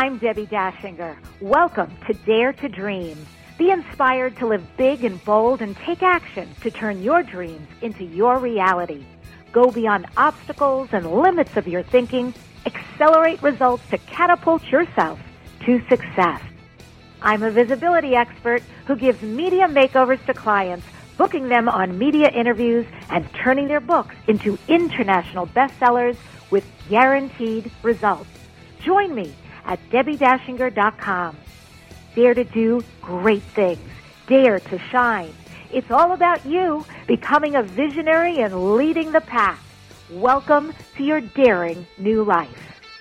I'm Debbie Dashinger. Welcome to Dare to Dream. Be inspired to live big and bold and take action to turn your dreams into your reality. Go beyond obstacles and limits of your thinking. Accelerate results to catapult yourself to success. I'm a visibility expert who gives media makeovers to clients, booking them on media interviews and turning their books into international bestsellers with guaranteed results. Join me at DebbieDashinger.com. Dare to do great things. Dare to shine. It's all about you becoming a visionary and leading the pack. Welcome to your daring new life.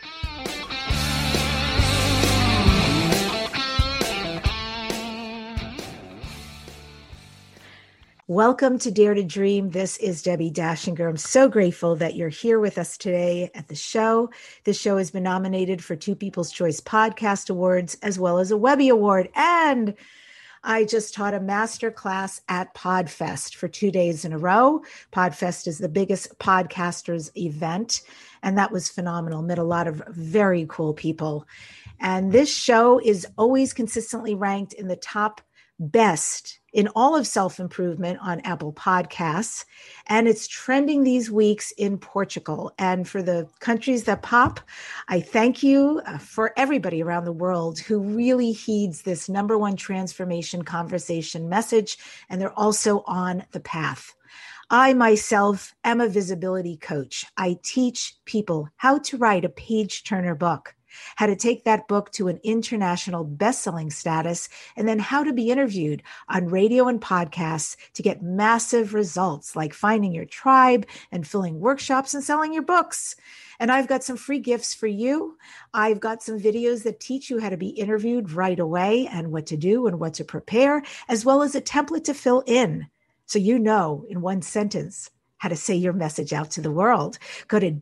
Welcome to Dare to Dream. This is Debbie Dashinger. I'm so grateful that you're here with us today at the show. This show has been nominated for 2 People's Choice Podcast Awards, as well as a Webby Award. And I just taught a master class at PodFest for 2 days in a row. PodFest is the biggest podcasters event, and that was phenomenal. Met a lot of very cool people. And this show is always consistently ranked in the top best in all of self-improvement on Apple Podcasts. And it's trending these weeks in Portugal. And for the countries that pop, I thank you for everybody around the world who really heeds this number one transformation conversation message. And they're also on the path. I myself am a visibility coach. I teach people how to write a page-turner book, how to take that book to an international best-selling status, and then how to be interviewed on radio and podcasts to get massive results like finding your tribe and filling workshops and selling your books. And I've got some free gifts for you. I've got some videos that teach you how to be interviewed right away and what to do and what to prepare, as well as a template to fill in so you know in one sentence how to say your message out to the world. Go to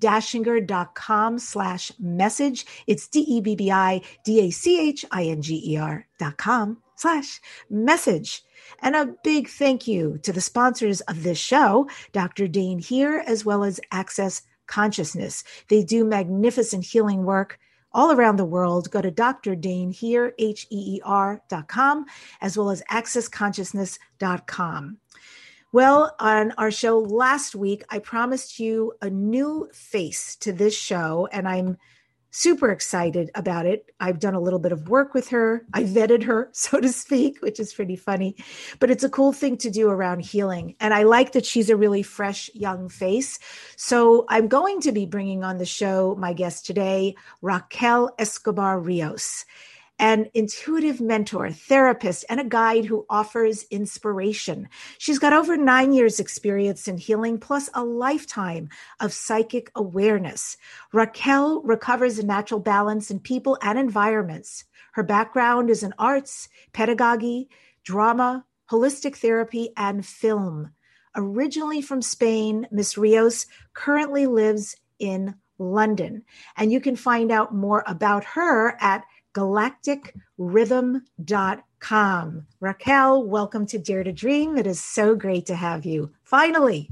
DebbieDashinger.com/message. It's DebbieDashinger.com/message. And a big thank you to the sponsors of this show, Dr. Dane Heer, as well as Access Consciousness. They do magnificent healing work all around the world. Go to Dr. Dane Heer, HEER.com, as well as AccessConsciousness.com. Well, on our show last week, I promised you a new face to this show, and I'm super excited about it. I've done a little bit of work with her. I vetted her, so to speak, which is pretty funny, but it's a cool thing to do around healing. And I like that she's a really fresh, young face. So I'm going to be bringing on the show my guest today, Raquel Escobar Rios, an intuitive mentor, therapist, and a guide who offers inspiration. She's got over 9 years experience in healing, plus a lifetime of psychic awareness. Raquel recovers a natural balance in people and environments. Her background is in arts, pedagogy, drama, holistic therapy, and film. Originally from Spain, Ms. Rios currently lives in London. And you can find out more about her at galacticrhythm.com. Raquel, welcome to Dare to Dream. It is so great to have you. Finally,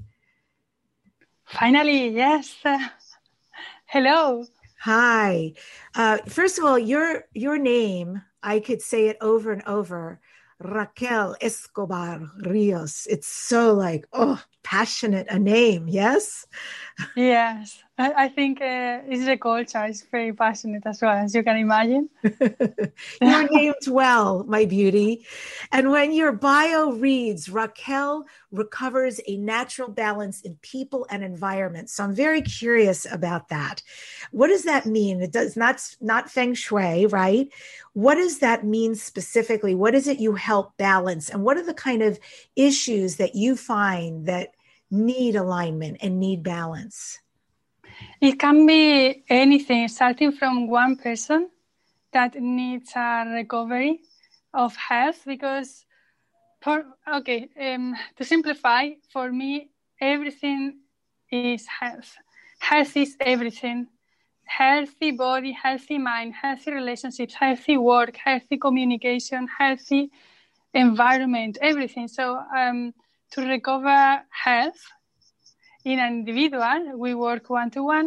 yes. Hello. Hi. First of all, your name, I could say it over and over. Raquel Escobar Rios. It's so passionate a name, yes? Yes. I think it's the culture. It's very passionate as well, as you can imagine. You're named well, my beauty. And when your bio reads, Raquel recovers a natural balance in people and environment. So I'm very curious about that. What does that mean? It does not feng shui, right? What does that mean specifically? What is it you help balance? And what are the kind of issues that you find that need alignment and need balance? It can be anything, starting from one person that needs a recovery of health, because to simplify, for me, everything is health. Health is everything. Healthy body, healthy mind, healthy relationships, healthy work, healthy communication, healthy environment, everything. So to recover health in an individual, we work one-to-one.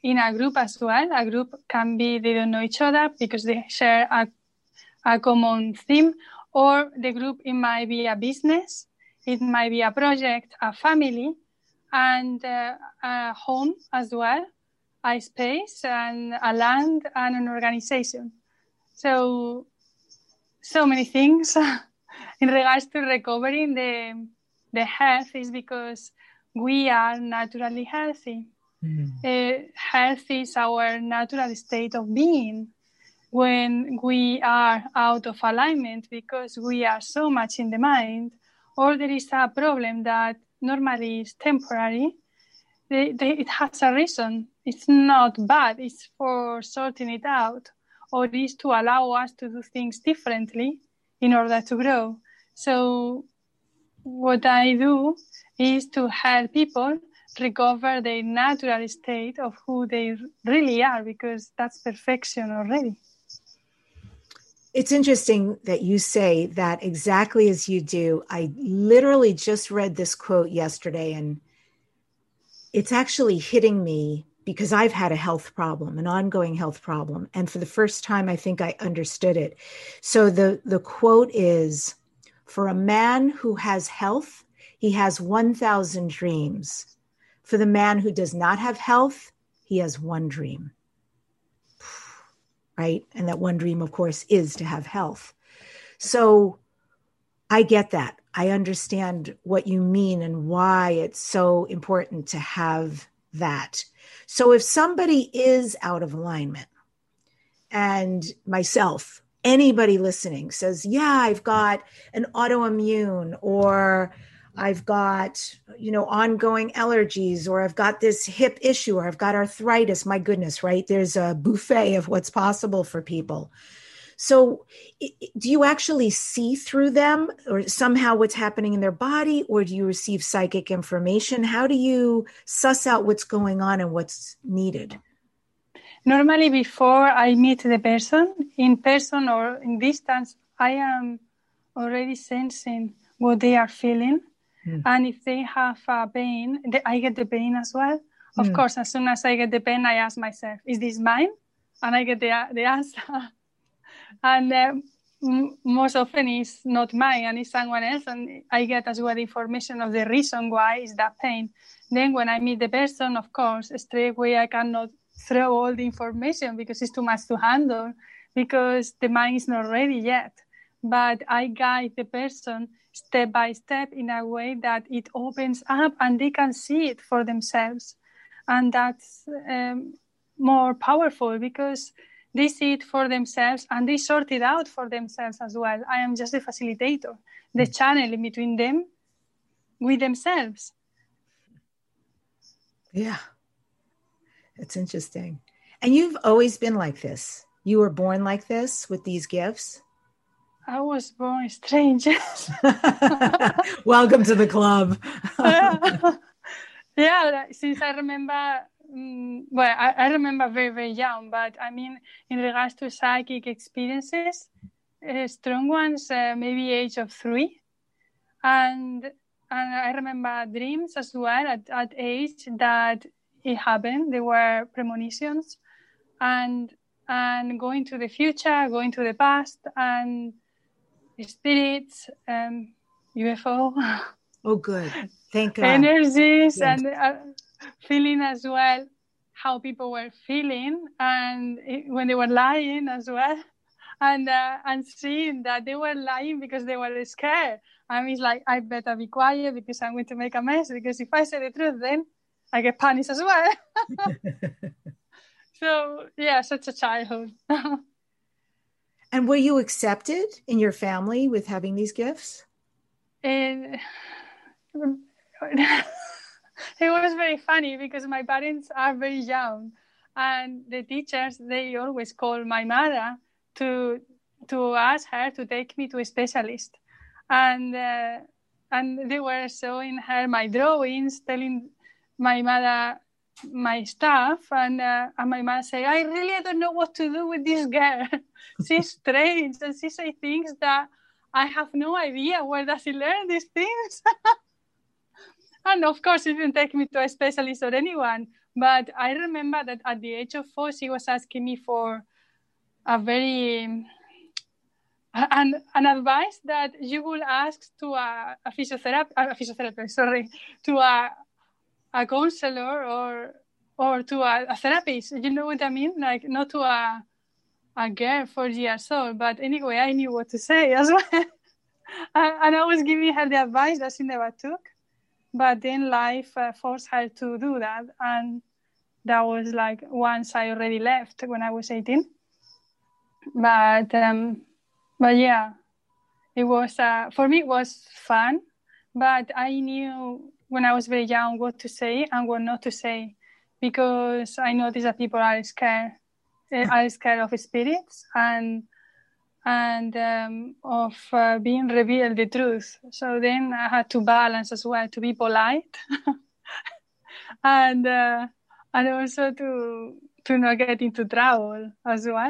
in a group as well. A group can be they don't know each other because they share a common theme, or the group, it might be a business, it might be a project, a family, and a home as well, a space and a land and an organization. So many things. In regards to recovering the health is because we are naturally healthy. Health is our natural state of being. When we are out of alignment because we are so much in the mind, or there is a problem that normally is temporary, it has a reason. It's not bad. It's for sorting it out, or it is to allow us to do things differently in order to grow. So what I do is to help people recover their natural state of who they really are, because that's perfection already. It's interesting that you say that exactly as you do. I literally just read this quote yesterday, and it's actually hitting me because I've had a health problem, an ongoing health problem. And for the first time, I think I understood it. So the quote is, for a man who has health, he has 1,000 dreams. For the man who does not have health, he has one dream. Right? And that one dream, of course, is to have health. So I get that. I understand what you mean and why it's so important to have that. So if somebody is out of alignment, and myself, anybody listening says, yeah, I've got an autoimmune, or I've got, ongoing allergies, or I've got this hip issue, or I've got arthritis. My goodness, right? There's a buffet of what's possible for people. So do you actually see through them, or somehow what's happening in their body, or do you receive psychic information? How do you suss out what's going on and what's needed? Normally, before I meet the person, in person or in distance, I am already sensing what they are feeling. And if they have a pain, I get the pain as well. Of course, as soon as I get the pain, I ask myself, is this mine? And I get the answer. And most often it's not mine, and it's someone else. And I get as well information of the reason why is that pain. Then when I meet the person, of course, straight away I cannot throw all the information because it's too much to handle, because the mind is not ready yet. But I guide the person step by step in a way that it opens up and they can see it for themselves. And that's more powerful because they see it for themselves and they sort it out for themselves as well. I am just a facilitator, the channel in between them with themselves. Yeah, it's interesting. And you've always been like this. You were born like this with these gifts? I was born strange. Welcome to the club. Yeah, since I remember, I remember very, very young, but I mean, in regards to psychic experiences, strong ones, maybe age of 3. And I remember dreams as well at age that it happened. There were premonitions and going to the future, going to the past, and spirits, UFO. Oh, good. Thank God. Energies, yes. And feeling as well how people were feeling, and when they were lying as well, and seeing that they were lying because they were scared. And it's like, I better be quiet because I'm going to make a mess, because if I say the truth, then I get punished as well. So, yeah, such a childhood. And were you accepted in your family with having these gifts? It was very funny because my parents are very young, and the teachers, they always call my mother to ask her to take me to a specialist, and they were showing her my drawings, telling my mother my stuff, and my mother say, I don't know what to do with this girl. She's strange, and she say things that I have no idea where does she learn these things. And of course, she didn't take me to a specialist or anyone, But I remember that at the age of 4, she was asking me for a very an advice that you would ask to a physiotherapist, to a counselor or to a therapist. You know what I mean? Like not to a girl 4 years old. But anyway, I knew what to say as well. And I was giving her the advice that she never took. But then life forced her to do that. And that was like once I already left when I was 18. But yeah, it was, for me, it was fun. But I knew when I was very young what to say and what not to say. Because I noticed that people are scared of spirits and of being revealed the truth. So then I had to balance as well, to be polite and also to not get into trouble as well.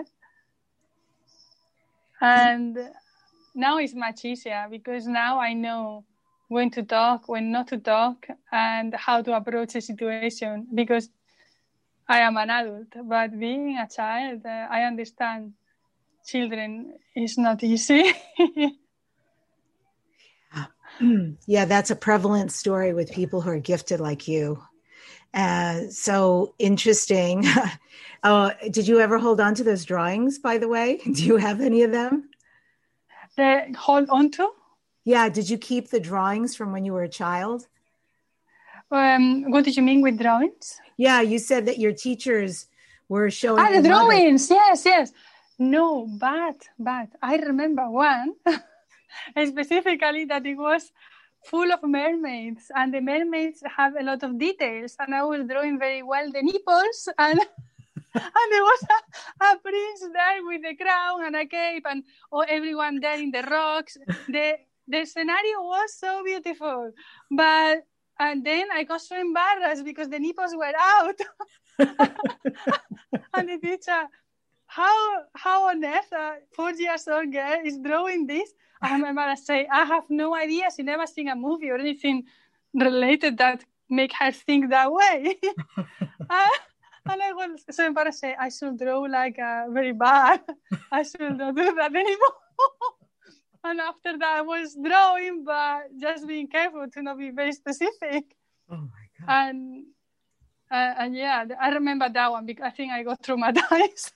And now it's much easier because now I know when to talk, when not to talk, and how to approach a situation because I am an adult. But being a child, I understand children is not easy. Yeah, that's a prevalent story with people who are gifted like you. So interesting. Did you ever hold on to those drawings, by the way? Do you have any of them? Hold on to? Yeah. Did you keep the drawings from when you were a child? What did you mean with drawings? Yeah, you said that your teachers were showing the drawings. Yes. No, but I remember one specifically that it was full of mermaids, and the mermaids have a lot of details, and I was drawing very well the nipples, and there was a prince there with a crown and a cape, and everyone there in the rocks. The scenario was so beautiful, and then I got so embarrassed because the nipples were out. And the teacher, how on earth a 4 years old girl is drawing this? I remember I say, I have no idea. She never seen a movie or anything related that make her think that way. And I was so embarrassed. Say, I should draw like very bad. I should not do that anymore. And after that, I was drawing, but just being careful to not be very specific. Oh my God. And yeah, I remember that one because I think I got traumatized.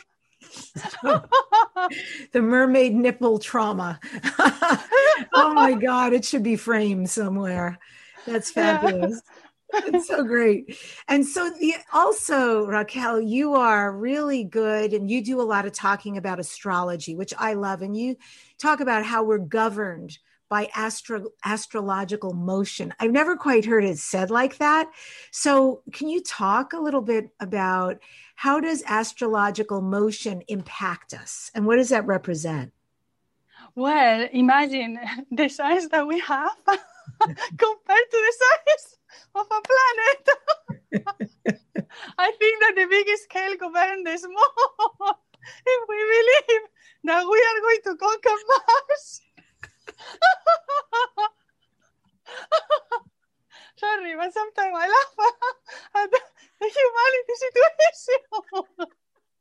The mermaid nipple trauma. Oh my God, it should be framed somewhere. That's fabulous. Yeah. It's so great. And so also, Raquel, you are really good and you do a lot of talking about astrology, which I love. And you talk about how we're governed by astrological motion. I've never quite heard it said like that. So can you talk a little bit about how does astrological motion impact us? And what does that represent? Well, imagine the size that we have compared to the size of a planet. I think that the big scale governs the small. If we believe that we are going to conquer Mars. Sorry, but sometimes I laugh at the humanity situation.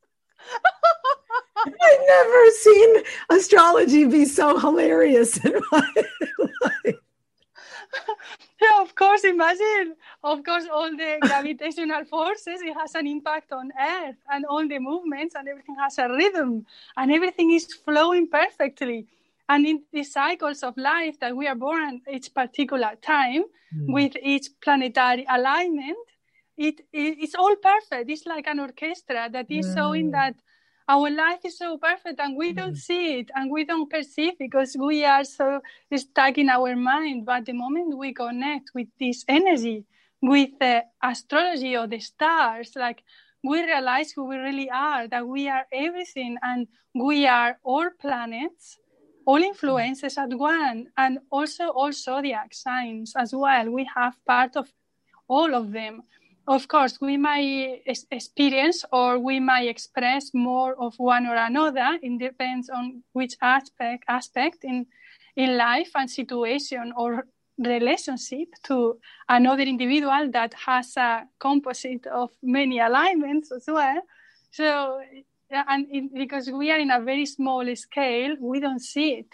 I've never seen astrology be so hilarious in my life. Yeah, of course, imagine. Of course, all the gravitational forces, it has an impact on Earth, and all the movements and everything has a rhythm, and everything is flowing perfectly. And in the cycles of life that we are born at each particular time, with each planetary alignment, it's all perfect. It's like an orchestra that is showing that our life is so perfect and we don't see it and we don't perceive because we are so stuck in our mind. But the moment we connect with this energy, with the astrology or the stars, like we realize who we really are, that we are everything and we are all planets, all influences at one, and also all zodiac signs as well. We have part of all of them. Of course, we might experience or we might express more of one or another. It depends on which aspect in life and situation or relationship to another individual that has a composite of many alignments as well. So, because we are in a very small scale, we don't see it,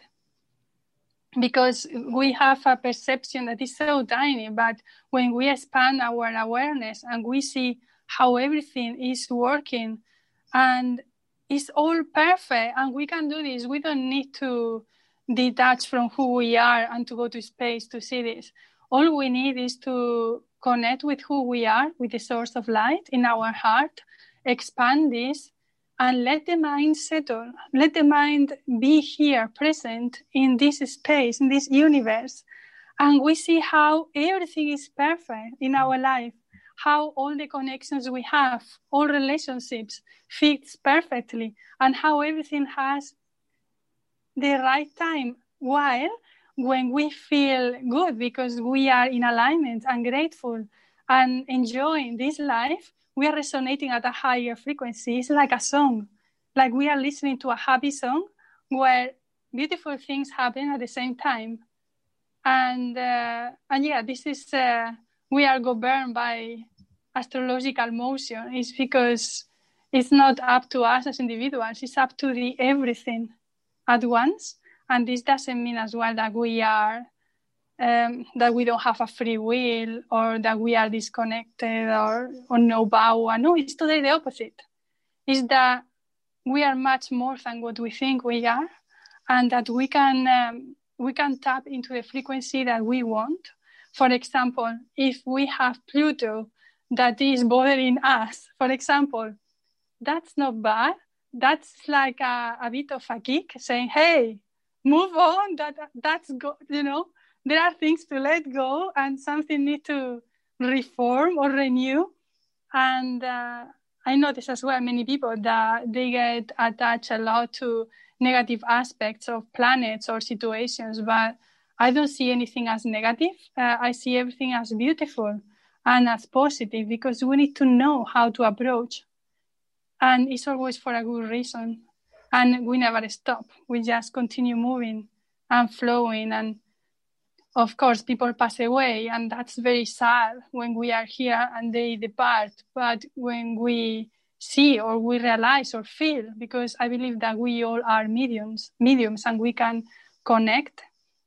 because we have a perception that is so tiny. But when we expand our awareness and we see how everything is working and it's all perfect, and we can do this, we don't need to detach from who we are and to go to space to see this. All we need is to connect with who we are, with the source of light in our heart, expand this, and let the mind settle. Let the mind be here, present in this space, in this universe. And we see how everything is perfect in our life, how all the connections we have, all relationships fits perfectly, and how everything has the right time. While when we feel good because we are in alignment and grateful and enjoying this life, we are resonating at a higher frequency. It's like a song, like we are listening to a happy song where beautiful things happen at the same time. And yeah, this is, we are governed by astrological motion. It's because it's not up to us as individuals, it's up to the everything at once. And this doesn't mean as well that we are that we don't have a free will, or that we are disconnected or no power. No, it's totally the opposite. It's that we are much more than what we think we are, and that we can tap into the frequency that we want. For example, if we have Pluto that is bothering us, for example, that's not bad. That's like a bit of a kick saying, hey, move on, that's go, there are things to let go and something need to reform or renew. And I notice as well many people that they get attached a lot to negative aspects of planets or situations, but I don't see anything as negative. I see everything as beautiful and as positive, because we need to know how to approach. And it's always for a good reason. And we never stop. We just continue moving and flowing. And of course, people pass away, and that's very sad when we are here and they depart. But when we see or we realize or feel, because I believe that we all are mediums, and we can connect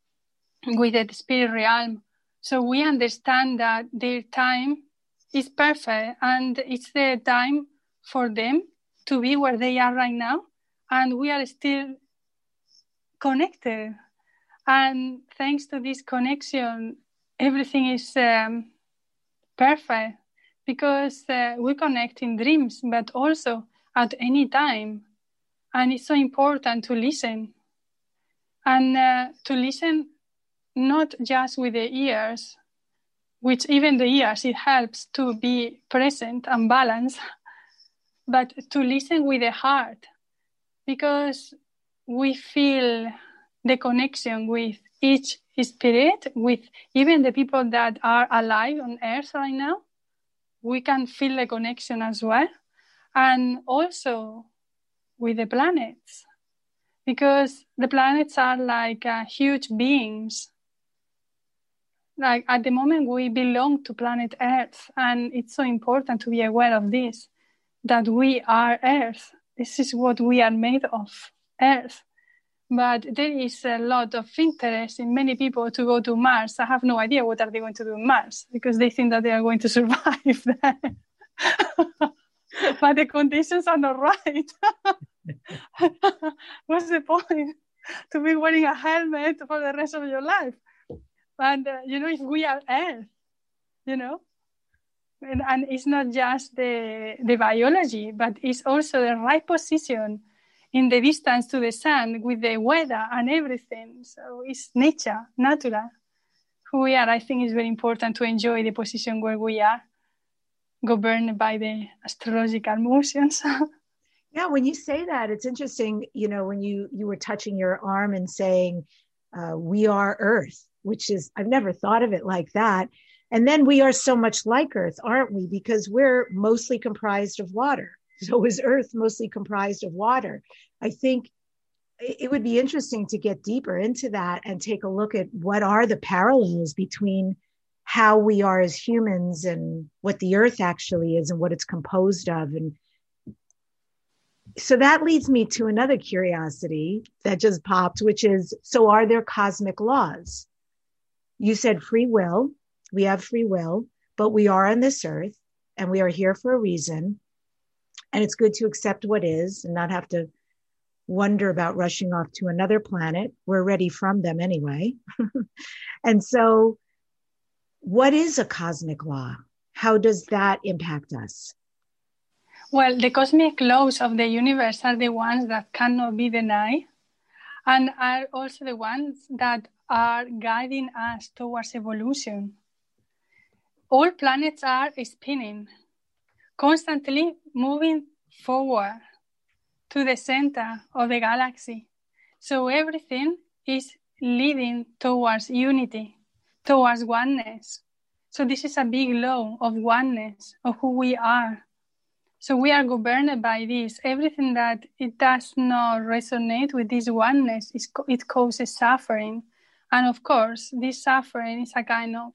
with the spirit realm. So we understand that their time is perfect, and it's the time for them to be where they are right now. And we are still connected. And thanks to this connection, everything is perfect, because we connect in dreams, but also at any time. And it's so important to listen. And to listen not just with the ears, which even the ears, it helps to be present and balanced, but to listen with the heart, because we feel the connection with each spirit, with even the people that are alive on Earth right now. We can feel the connection as well. And also with the planets, because the planets are like huge beings. Like at the moment we belong to planet Earth, and it's so important to be aware of this, that we are Earth. This is what we are made of, Earth. But there is a lot of interest in many people to go to Mars. I have no idea what are they going to do on Mars, because they think that they are going to survive there. But the conditions are not right. What's the point to be wearing a helmet for the rest of your life? And, if we are Earth, and it's not just the biology, but it's also the right position in the distance to the sun with the weather and everything. So it's nature, natural. Who we are, I think, is very important to enjoy the position where we are, governed by the astrological motions. Yeah, when you say that, it's interesting, when you were touching your arm and saying, we are Earth, which is, I've never thought of it like that. And then we are so much like Earth, aren't we? Because we're mostly comprised of water. So is Earth mostly comprised of water? I think it would be interesting to get deeper into that and take a look at what are the parallels between how we are as humans and what the earth actually is and what it's composed of. And so that leads me to another curiosity that just popped, which is, so are there cosmic laws? You said free will. We have free will, but we are on this earth and we are here for a reason. And it's good to accept what is and not have to wonder about rushing off to another planet. We're ready from them anyway. And so what is a cosmic law? How does that impact us? Well, the cosmic laws of the universe are the ones that cannot be denied and are also the ones that are guiding us towards evolution. All planets are spinning, constantly moving forward to the center of the galaxy. So everything is leading towards unity, towards oneness. So this is a big law of oneness, of who we are. So we are governed by this. Everything that it does not resonate with this oneness, it causes suffering. And of course, this suffering is a kind of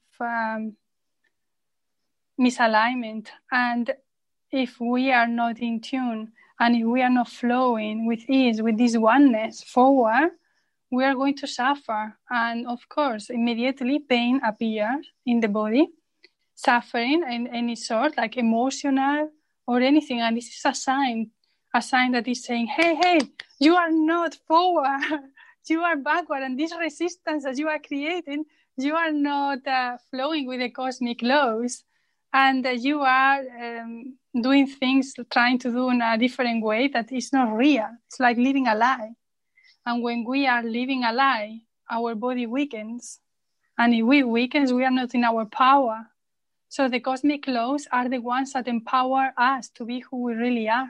misalignment. And if we are not in tune, and if we are not flowing with ease, with this oneness forward, we are going to suffer. And of course, immediately pain appears in the body, suffering in any sort, like emotional or anything. And this is a sign that is saying, hey, you are not forward, you are backward. And this resistance that you are creating, you are not flowing with the cosmic laws. And you are doing things, trying to do in a different way that is not real. It's like living a lie. And when we are living a lie, our body weakens. And if we weakens, we are not in our power. So the cosmic laws are the ones that empower us to be who we really are.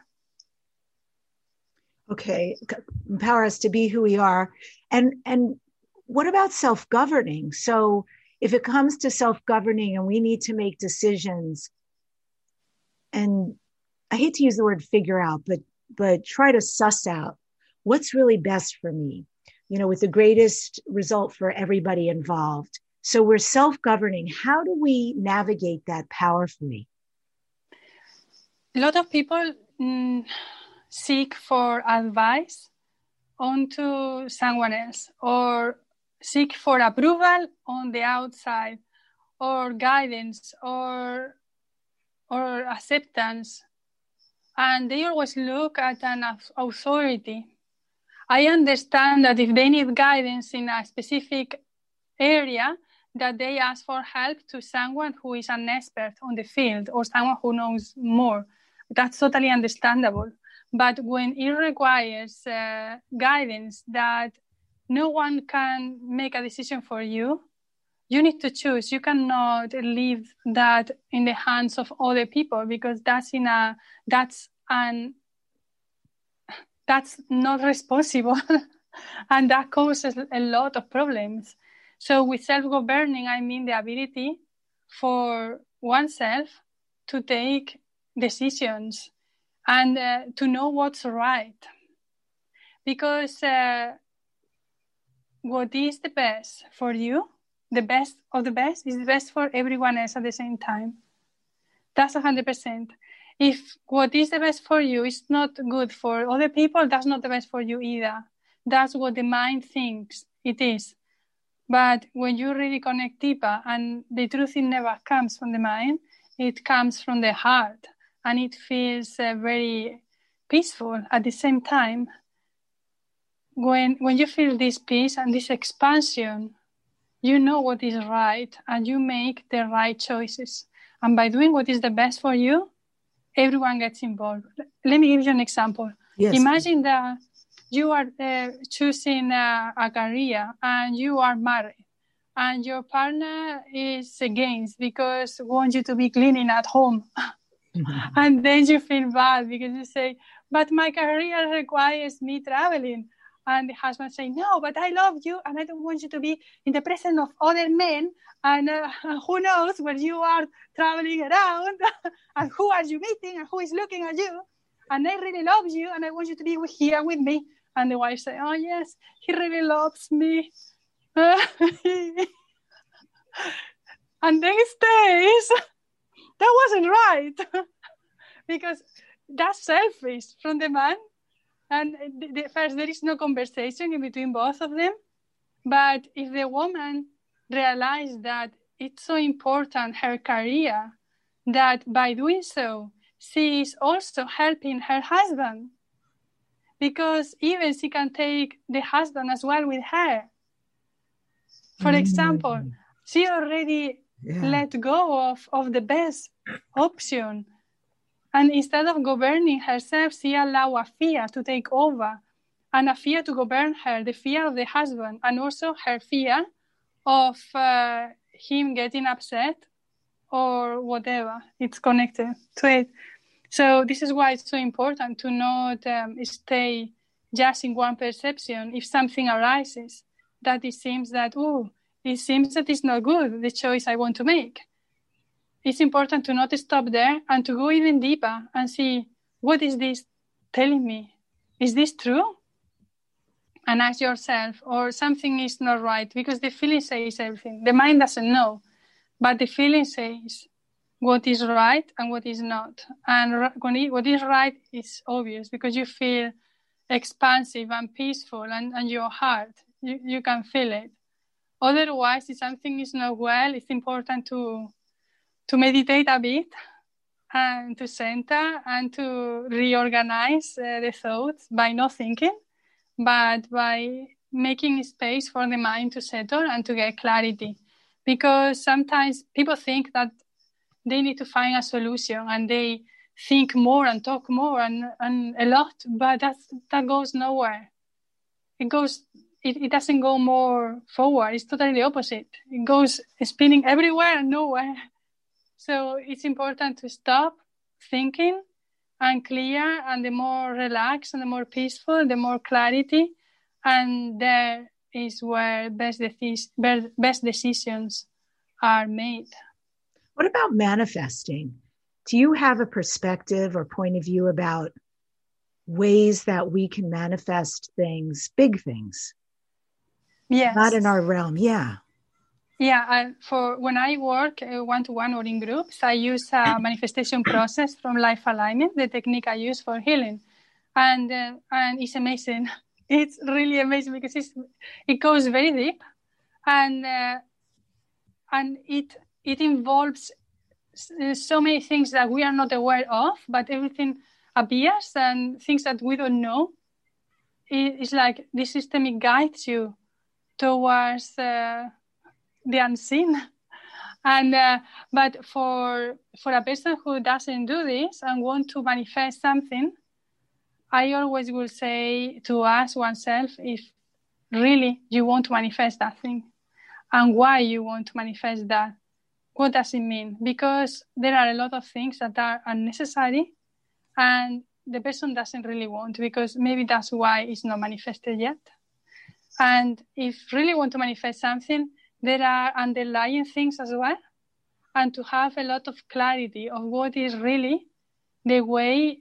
Okay, empower us to be who we are. And what about self-governing? So if it comes to self-governing and we need to make decisions, and I hate to use the word figure out, but try to suss out what's really best for me, with the greatest result for everybody involved. So we're self-governing. How do we navigate that powerfully? A lot of people seek for advice onto someone else, or seek for approval on the outside, or guidance, or acceptance. And they always look at an authority. I understand that if they need guidance in a specific area, that they ask for help to someone who is an expert on the field or someone who knows more. That's totally understandable. But when it requires guidance that no one can make a decision for you, you need to choose. You cannot leave that in the hands of other people, because that's not responsible. And that causes a lot of problems. So with self-governing, I mean the ability for oneself to take decisions and to know what's right. Because what is the best for you, the best of the best, is the best for everyone else at the same time. That's 100%. If what is the best for you is not good for other people, that's not the best for you either. That's what the mind thinks it is. But when you really connect deeper, and the truth, it never comes from the mind, it comes from the heart, and it feels very peaceful at the same time. When you feel this peace and this expansion, you know what is right, and you make the right choices. And by doing what is the best for you, everyone gets involved. Let me give you an example. Yes. Imagine that you are choosing a career and you are married, and your partner is against because wants you to be cleaning at home. Mm-hmm. And then you feel bad because you say, but my career requires me traveling. And the husband say, no, but I love you and I don't want you to be in the presence of other men. And who knows where you are traveling around and who are you meeting and who is looking at you. And I really love you and I want you to be here with me. And the wife say, oh yes, he really loves me. And then he stays. That wasn't right. Because that's selfish from the man. And first, there is no conversation in between both of them. But if the woman realized that it's so important, her career, that by doing so, she is also helping her husband. Because even she can take the husband as well with her. For example, she already let go of the best option. And instead of governing herself, she allowed a fear to take over. And a fear to govern her, the fear of the husband, and also her fear of him getting upset or whatever. It's connected to it. So this is why it's so important to not stay just in one perception. If something arises, that it seems that it's not good, the choice I want to make. It's important to not stop there and to go even deeper and see, what is this telling me? Is this true? And ask yourself, or something is not right, because the feeling says everything. The mind doesn't know, but the feeling says what is right and what is not. And what is right is obvious, because you feel expansive and peaceful, and your heart, you can feel it. Otherwise, if something is not well, it's important to meditate a bit and to center and to reorganize the thoughts by not thinking, but by making space for the mind to settle and to get clarity. Because sometimes people think that they need to find a solution and they think more and talk more and a lot, but that goes nowhere. It doesn't go more forward. It's totally the opposite. It goes spinning everywhere and nowhere. So it's important to stop thinking and clear, and the more relaxed and the more peaceful, the more clarity. And there is where best decisions are made. What about manifesting? Do you have a perspective or point of view about ways that we can manifest things, big things? Yes. Not in our realm, yeah. Yeah, for when I work one-to-one or in groups, I use a manifestation process from Life Alignment, the technique I use for healing. And it's amazing. It's really amazing because it goes very deep, and it involves so many things that we are not aware of, but everything appears, and things that we don't know. It's like the system, it guides you towards the unseen. And but for a person who doesn't do this and want to manifest something, I always will say to ask oneself if really you want to manifest that thing, and why you want to manifest that. What does it mean? Because there are a lot of things that are unnecessary and the person doesn't really want, because maybe that's why it's not manifested yet. And if really want to manifest something, there are underlying things as well. And to have a lot of clarity of what is really the way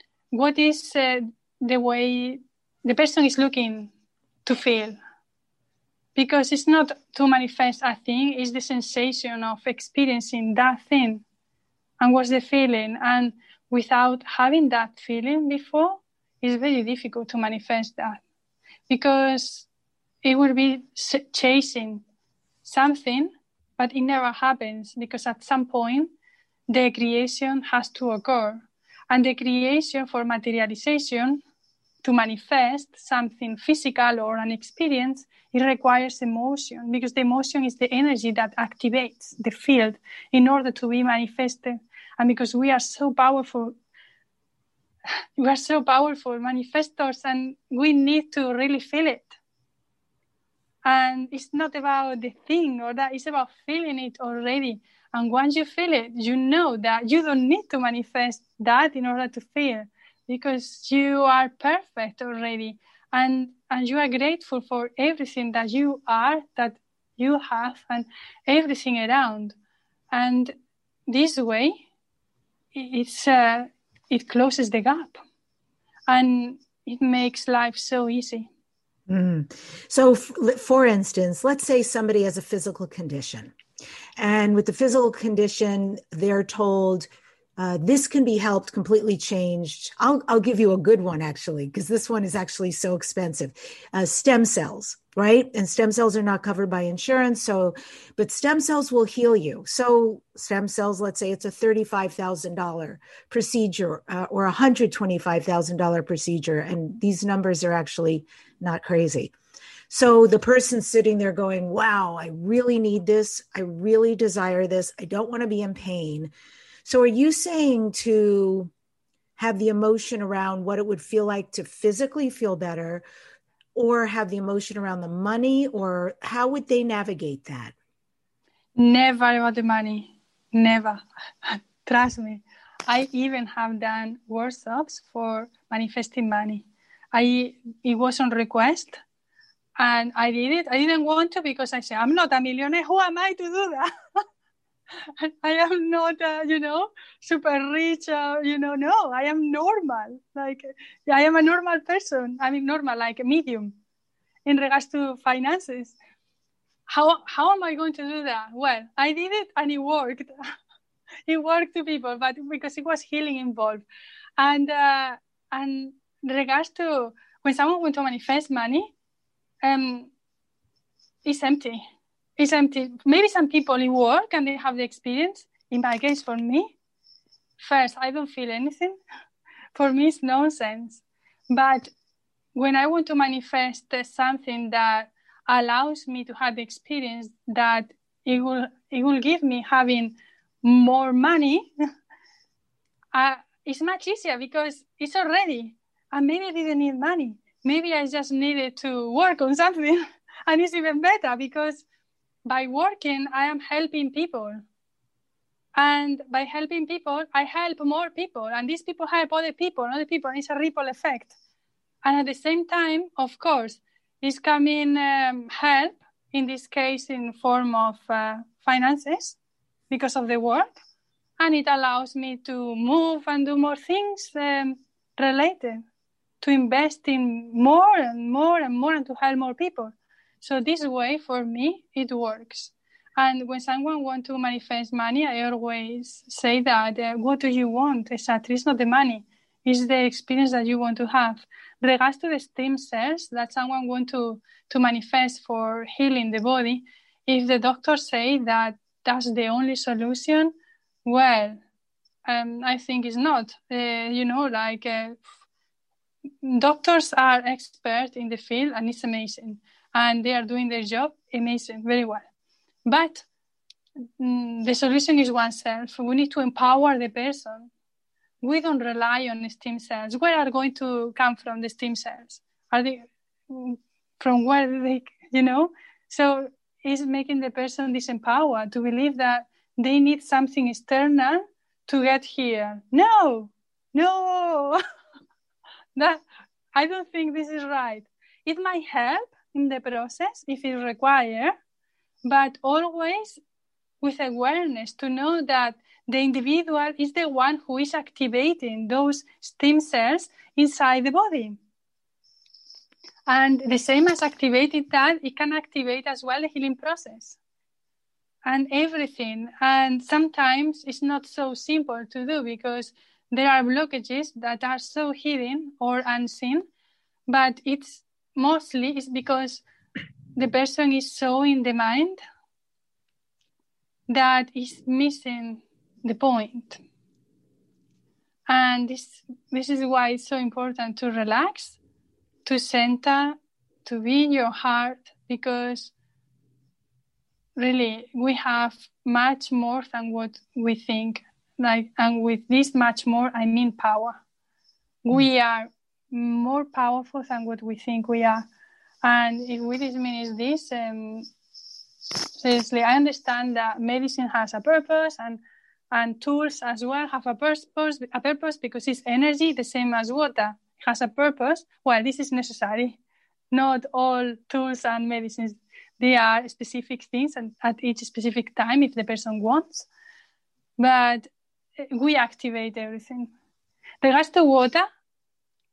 the person is looking to feel. Because it's not to manifest a thing, it's the sensation of experiencing that thing. And what's the feeling? And without having that feeling before, it's very difficult to manifest that. Because it will be chasing something, but it never happens, because at some point the creation has to occur. And the creation for materialization, to manifest something physical or an experience, it requires emotion, because the emotion is the energy that activates the field in order to be manifested. And because we are so powerful manifestors, and we need to really feel it. And it's not about the thing or that, it's about feeling it already. And once you feel it, you know that you don't need to manifest that in order to feel, because you are perfect already. And you are grateful for everything that you are, that you have, and everything around. And this way, it closes the gap. And it makes life so easy. So, for instance, let's say somebody has a physical condition, and with the physical condition, they're told this can be helped, completely changed. I'll give you a good one, actually, because this one is actually so expensive. Stem cells, right? And stem cells are not covered by insurance. But stem cells will heal you. So stem cells, let's say it's a $35,000 procedure or $125,000 procedure. And these numbers are actually not crazy. So the person's sitting there going, wow, I really need this. I really desire this. I don't want to be in pain. So are you saying to have the emotion around what it would feel like to physically feel better, or have the emotion around the money, or how would they navigate that? Never about the money. Never. Trust me. I even have done workshops for manifesting money. It was on request, and I did it. I didn't want to because I said, I'm not a millionaire. Who am I to do that? I am not, super rich. No, I am normal. Like, I am a normal person. I mean, normal, like a medium in regards to finances. How am I going to do that? Well, I did it and it worked. It worked to people, but because it was healing involved. And in regards to when someone wants to manifest money, it's empty. It's empty. Maybe some people in work and they have the experience. In my case, for me, first, I don't feel anything. For me, it's nonsense. But when I want to manifest something that allows me to have the experience that it will give me having more money, it's much easier because it's already. And maybe I didn't need money. Maybe I just needed to work on something. And it's even better because by working, I am helping people. And by helping people, I help more people. And these people help other people. And it's a ripple effect. And at the same time, of course, is coming help, in this case in form of finances because of the work. And it allows me to move and do more things related, to invest in more and more and more and to help more people. So this way, for me, it works. And when someone wants to manifest money, I always say that, what do you want? Exactly, it's not the money. It's the experience that you want to have. Regards to the stem cells that someone wants to manifest for healing the body, if the doctors say that that's the only solution, well, I think it's not. Doctors are experts in the field and it's amazing. And they are doing their job amazing, very well. But the solution is oneself. We need to empower the person. We don't rely on stem cells. Where are going to come from the stem cells? Are they from where they, So it's making the person disempowered to believe that they need something external to get here. No. That I don't think this is right. It might help in the process if it's required, but always with awareness to know that the individual is the one who is activating those stem cells inside the body. And the same as activating that, it can activate as well the healing process and everything. And sometimes it's not so simple to do because there are blockages that are so hidden or unseen, but it's because the person is so in the mind that is missing the point. And this is why it's so important to relax, to center, to be in your heart, because really we have much more than what we think. And with this much more, I mean power. We are more powerful than what we think we are. And if we dismiss this, seriously, I understand that medicine has a purpose and tools as well have a purpose because it's energy, the same as water has a purpose. Well, this is necessary. Not all tools and medicines, they are specific things and at each specific time if the person wants. But we activate everything. Regards to water,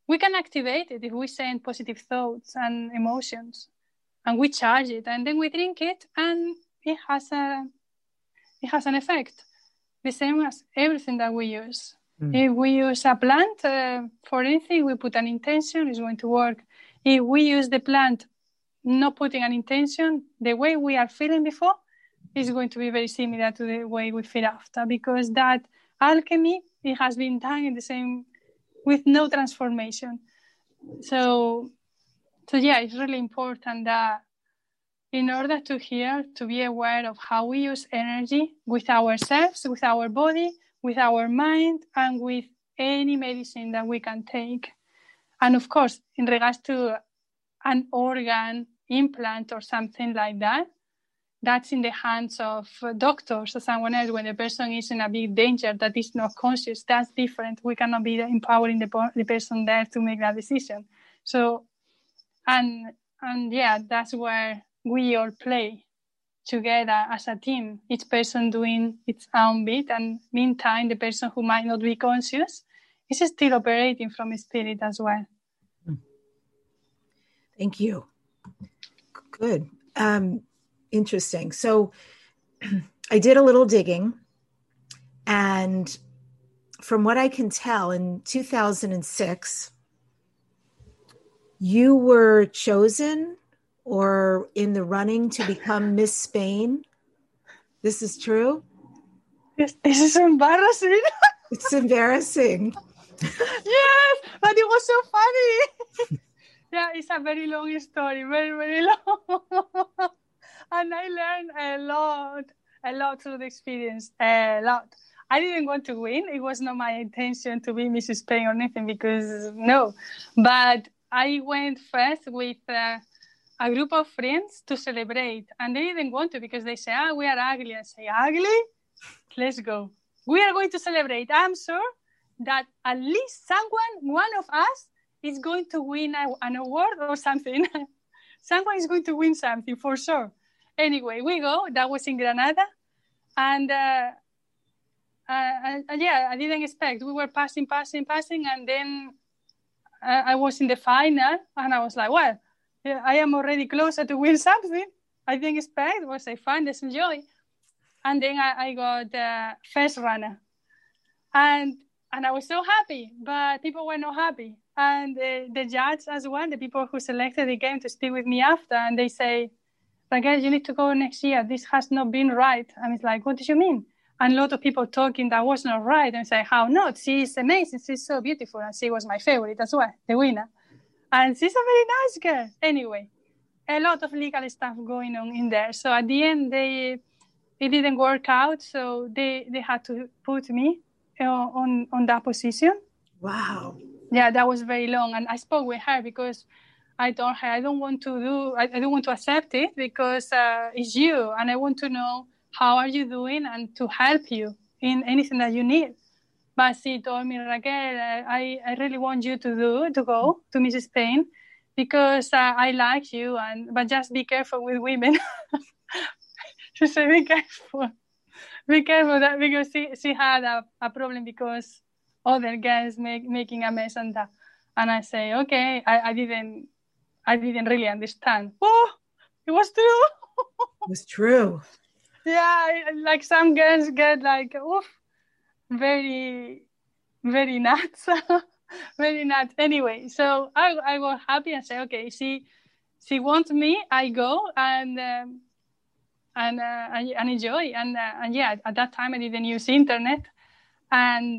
we can activate it if we send positive thoughts and emotions, and we charge it, and then we drink it, and it has an effect. The same as everything that we use. If we use a plant for anything, we put an intention, it's going to work. If we use the plant not putting an intention, the way we are feeling before is going to be very similar to the way we feel after, because that alchemy, it has been done in the same, with no transformation. So yeah, it's really important that in order to heal, to be aware of how we use energy with ourselves, with our body, with our mind, and with any medicine that we can take. And of course, in regards to an organ implant or something like that, that's in the hands of doctors or someone else. When the person is in a big danger that is not conscious, that's different. We cannot be empowering the person there to make that decision. So, and yeah, that's where we all play together as a team, each person doing its own bit, and meantime, the person who might not be conscious is still operating from spirit as well. Thank you. Good. Interesting. So I did a little digging, and from what I can tell, in 2006, you were chosen or in the running to become Miss Spain. This is true? Yes, this is embarrassing. It's embarrassing. Yes, but it was so funny. Yeah, it's a very long story, very, very long. And I learned a lot through the experience, a lot. I didn't want to win. It was not my intention to be Mrs. Spain or anything, because no. But I went first with a group of friends to celebrate, and they didn't want to because they say, we are ugly. I say, ugly? Let's go. We are going to celebrate. I'm sure that at least one of us is going to win an award or something. Someone is going to win something for sure. Anyway, we go. That was in Granada. And yeah, I didn't expect. We were passing. And then I was in the final, and I was like, well, I am already closer to win something. I didn't expect. Was I fun? Let's enjoy. And then I got first runner. And I was so happy, but people were not happy. And the judge as well, the people who selected the game to stay with me after, and they say, Raquel, you need to go next year. This has not been right. And it's like, what do you mean? And a lot of people talking that was not right. And say, how not? She is amazing. She's so beautiful. And she was my favorite as well, the winner. And she's a very nice girl. Anyway, a lot of legal stuff going on in there. So at the end, it didn't work out. So they had to put me on that position. Wow. Yeah, that was very long. And I spoke with her because I told her I don't want to accept it because it's you, and I want to know how are you doing and to help you in anything that you need. But she told me, Raquel, I really want you to go to Mrs. Spain because I like you, but just be careful with women. She said, be careful that, because she had a problem because other guys making a mess and that. And I say, okay, I didn't really understand. Oh, it was true. It was true. Yeah, like some girls get like, oof, very, very nuts. Very nuts. Anyway, so I was happy and say, okay, she wants me, I go and enjoy. And yeah, at that time I didn't use internet. And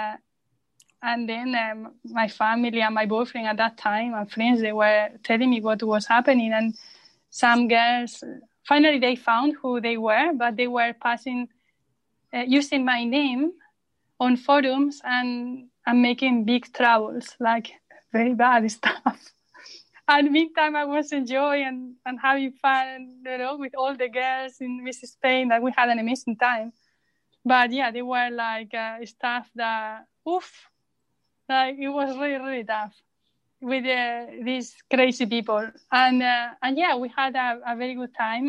then my family and my boyfriend at that time and friends, they were telling me what was happening. And some girls, finally they found who they were, but they were using my name on forums and making big troubles, like very bad stuff. And meantime, I was enjoying and having fun, with all the girls in Mrs. Spain, that we had an amazing time. But yeah, they were like stuff that, oof, like it was really, really tough with these crazy people. And yeah, we had a very good time.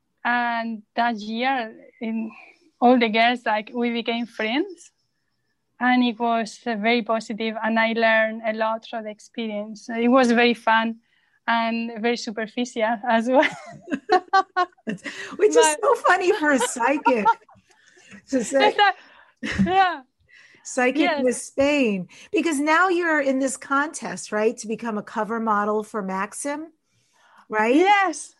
And that year, in all the girls, like we became friends. and it was very positive, and I learned a lot from the experience. It was very fun and very superficial as well. Which is so funny for a psychic to say. Yeah. Psychic Miss Spain, because now you're in this contest, right, to become a cover model for Maxim, right? Yes.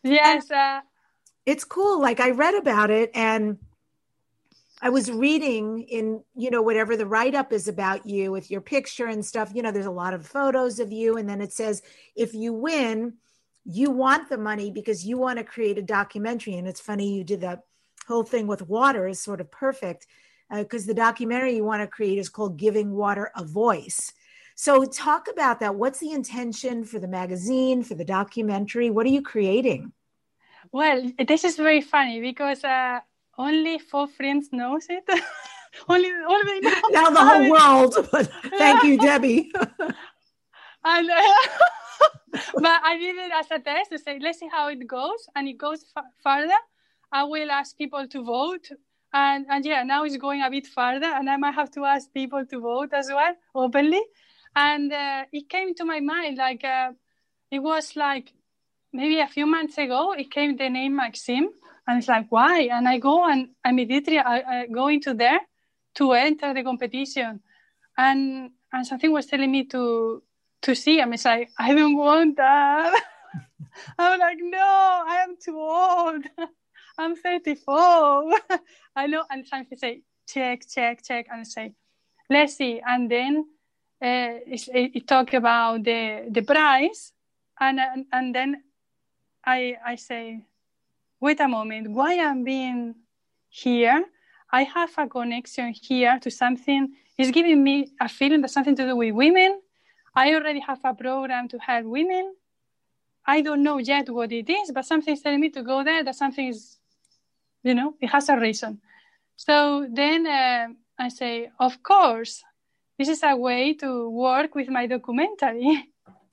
It's cool. Like, I read about it, and I was reading in, whatever the write-up is about you with your picture and stuff, there's a lot of photos of you. And then it says, if you win, you want the money because you want to create a documentary. And it's funny, you did that whole thing with water is sort of perfect. Because the documentary you want to create is called Giving Water a Voice. So talk about that. What's the intention for the magazine, for the documentary? What are you creating? Well, this is very funny because only 4 friends knows it. only they know. Now the whole world. But thank you, Debbie. And, but I did it as a test to say, let's see how it goes. And it goes further. I will ask people to vote. And now it's going a bit further, and I might have to ask people to vote as well, openly. And it came to my mind, it was like maybe a few months ago, it came the name Maxim, and it's like, why? And I go and immediately I go into there to enter the competition. And something was telling me to see. I'm like, I don't want that. I'm like, no, I am too old. I'm 34. I know. And sometimes say, check. And I say, let's see. And then it talk about the price. And then I say, wait a moment. Why I'm being here? I have a connection here to something. It's giving me a feeling that's something to do with women. I already have a program to help women. I don't know yet what it is, but something's telling me to go there. That something is, it has a reason. So then I say, of course, this is a way to work with my documentary.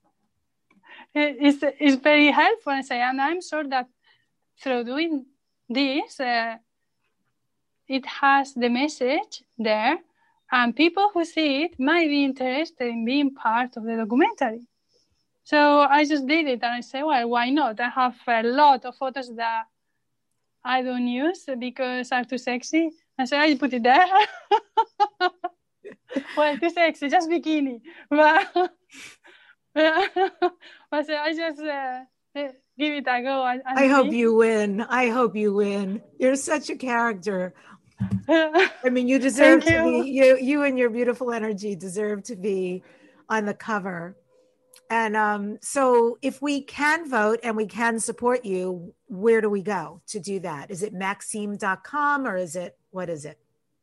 It's very helpful. I say, and I'm sure that through doing this, it has the message there, and people who see it might be interested in being part of the documentary. So I just did it, and I say, well, why not? I have a lot of photos that I don't use because I'm too sexy. I say, I put it there. Well, too sexy, just bikini. But I just give it a go. I hope you win. You're such a character. I mean, you deserve to be, you and your beautiful energy deserve to be on the cover. And so if we can vote and we can support you, where do we go to do that? Is it maxim.com or what is it?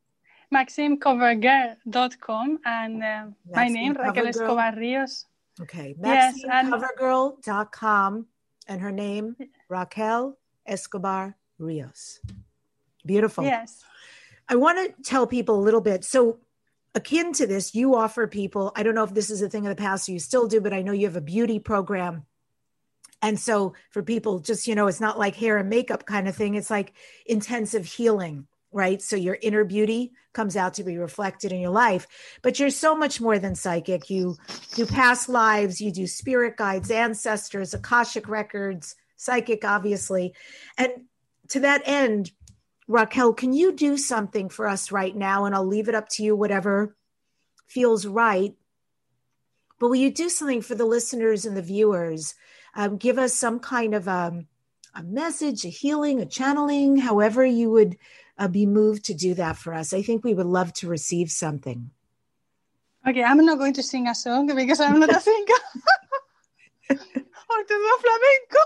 MaximCoverGirl.com and my name, Raquel Escobar Rios. Okay, MaximCoverGirl.com and her name, Raquel Escobar Rios. Beautiful. Yes. I want to tell people a little bit. So akin to this, you offer people, I don't know if this is a thing of the past or you still do, but I know you have a beauty program. And so for people, just, it's not like hair and makeup kind of thing. It's like intensive healing, right? So your inner beauty comes out to be reflected in your life, but you're so much more than psychic. You do past lives, you do spirit guides, ancestors, Akashic records, psychic, obviously. And to that end, Raquel, can you do something for us right now? And I'll leave it up to you, whatever feels right. But will you do something for the listeners and the viewers? Give us some kind of a message, a healing, a channeling, however you would be moved to do that for us. I think we would love to receive something. Okay, I'm not going to sing a song because I'm not a singer. Or to do flamenco.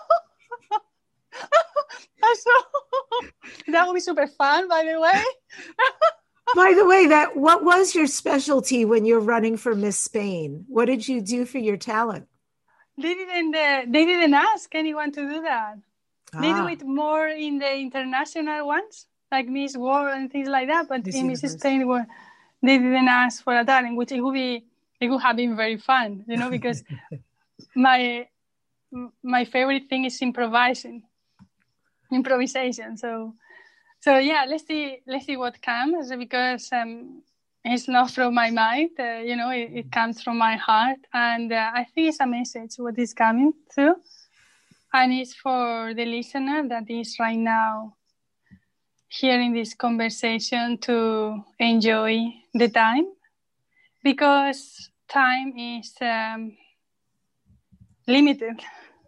So that would be super fun, by the way. By the way, what was your specialty when you're running for Miss Spain? What did you do for your talent? They didn't ask anyone to do that. They do it more in the international ones, like Miss World and things like that. But in Miss Spain, they didn't ask for a talent, which it would have been very fun, because my favorite thing is improvisation. So yeah, let's see what comes, because It's not from my mind, it comes from my heart. And I think it's a message what is coming through. And it's for the listener that is right now hearing this conversation to enjoy the time, because time is limited.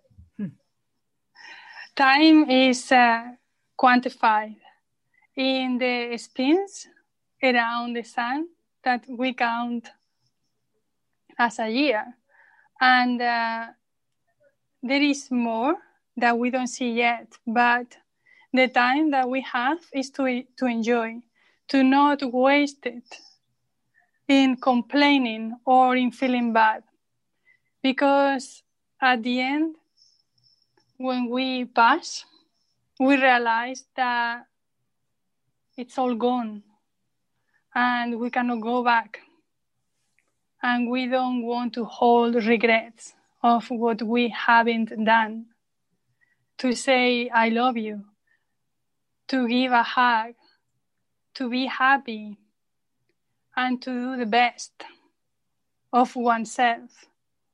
Time is quantified in the spins around the sun that we count as a year. And there is more that we don't see yet, but the time that we have is to enjoy, to not waste it in complaining or in feeling bad. Because at the end, when we pass, we realize that it's all gone and we cannot go back. And we don't want to hold regrets of what we haven't done. To say, I love you, to give a hug, to be happy, and to do the best of oneself.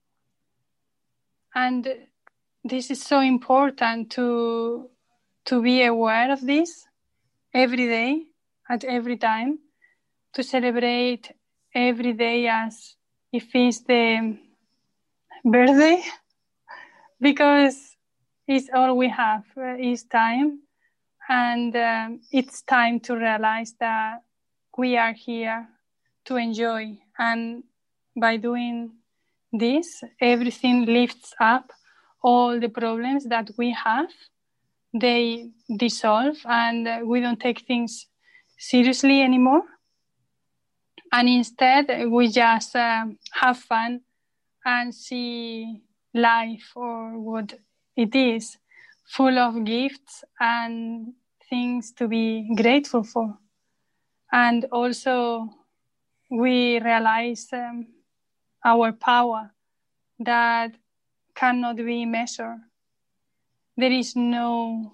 And this is so important to be aware of this every day, at every time, to celebrate every day as if it's the birthday, because it's all we have is time. And it's time to realize that we are here to enjoy. And by doing this, everything lifts up. All the problems that we have, they dissolve, and we don't take things seriously anymore. And instead, we just have fun and see life for what it is, full of gifts and things to be grateful for. And also, we realize our power that cannot be measured. There is no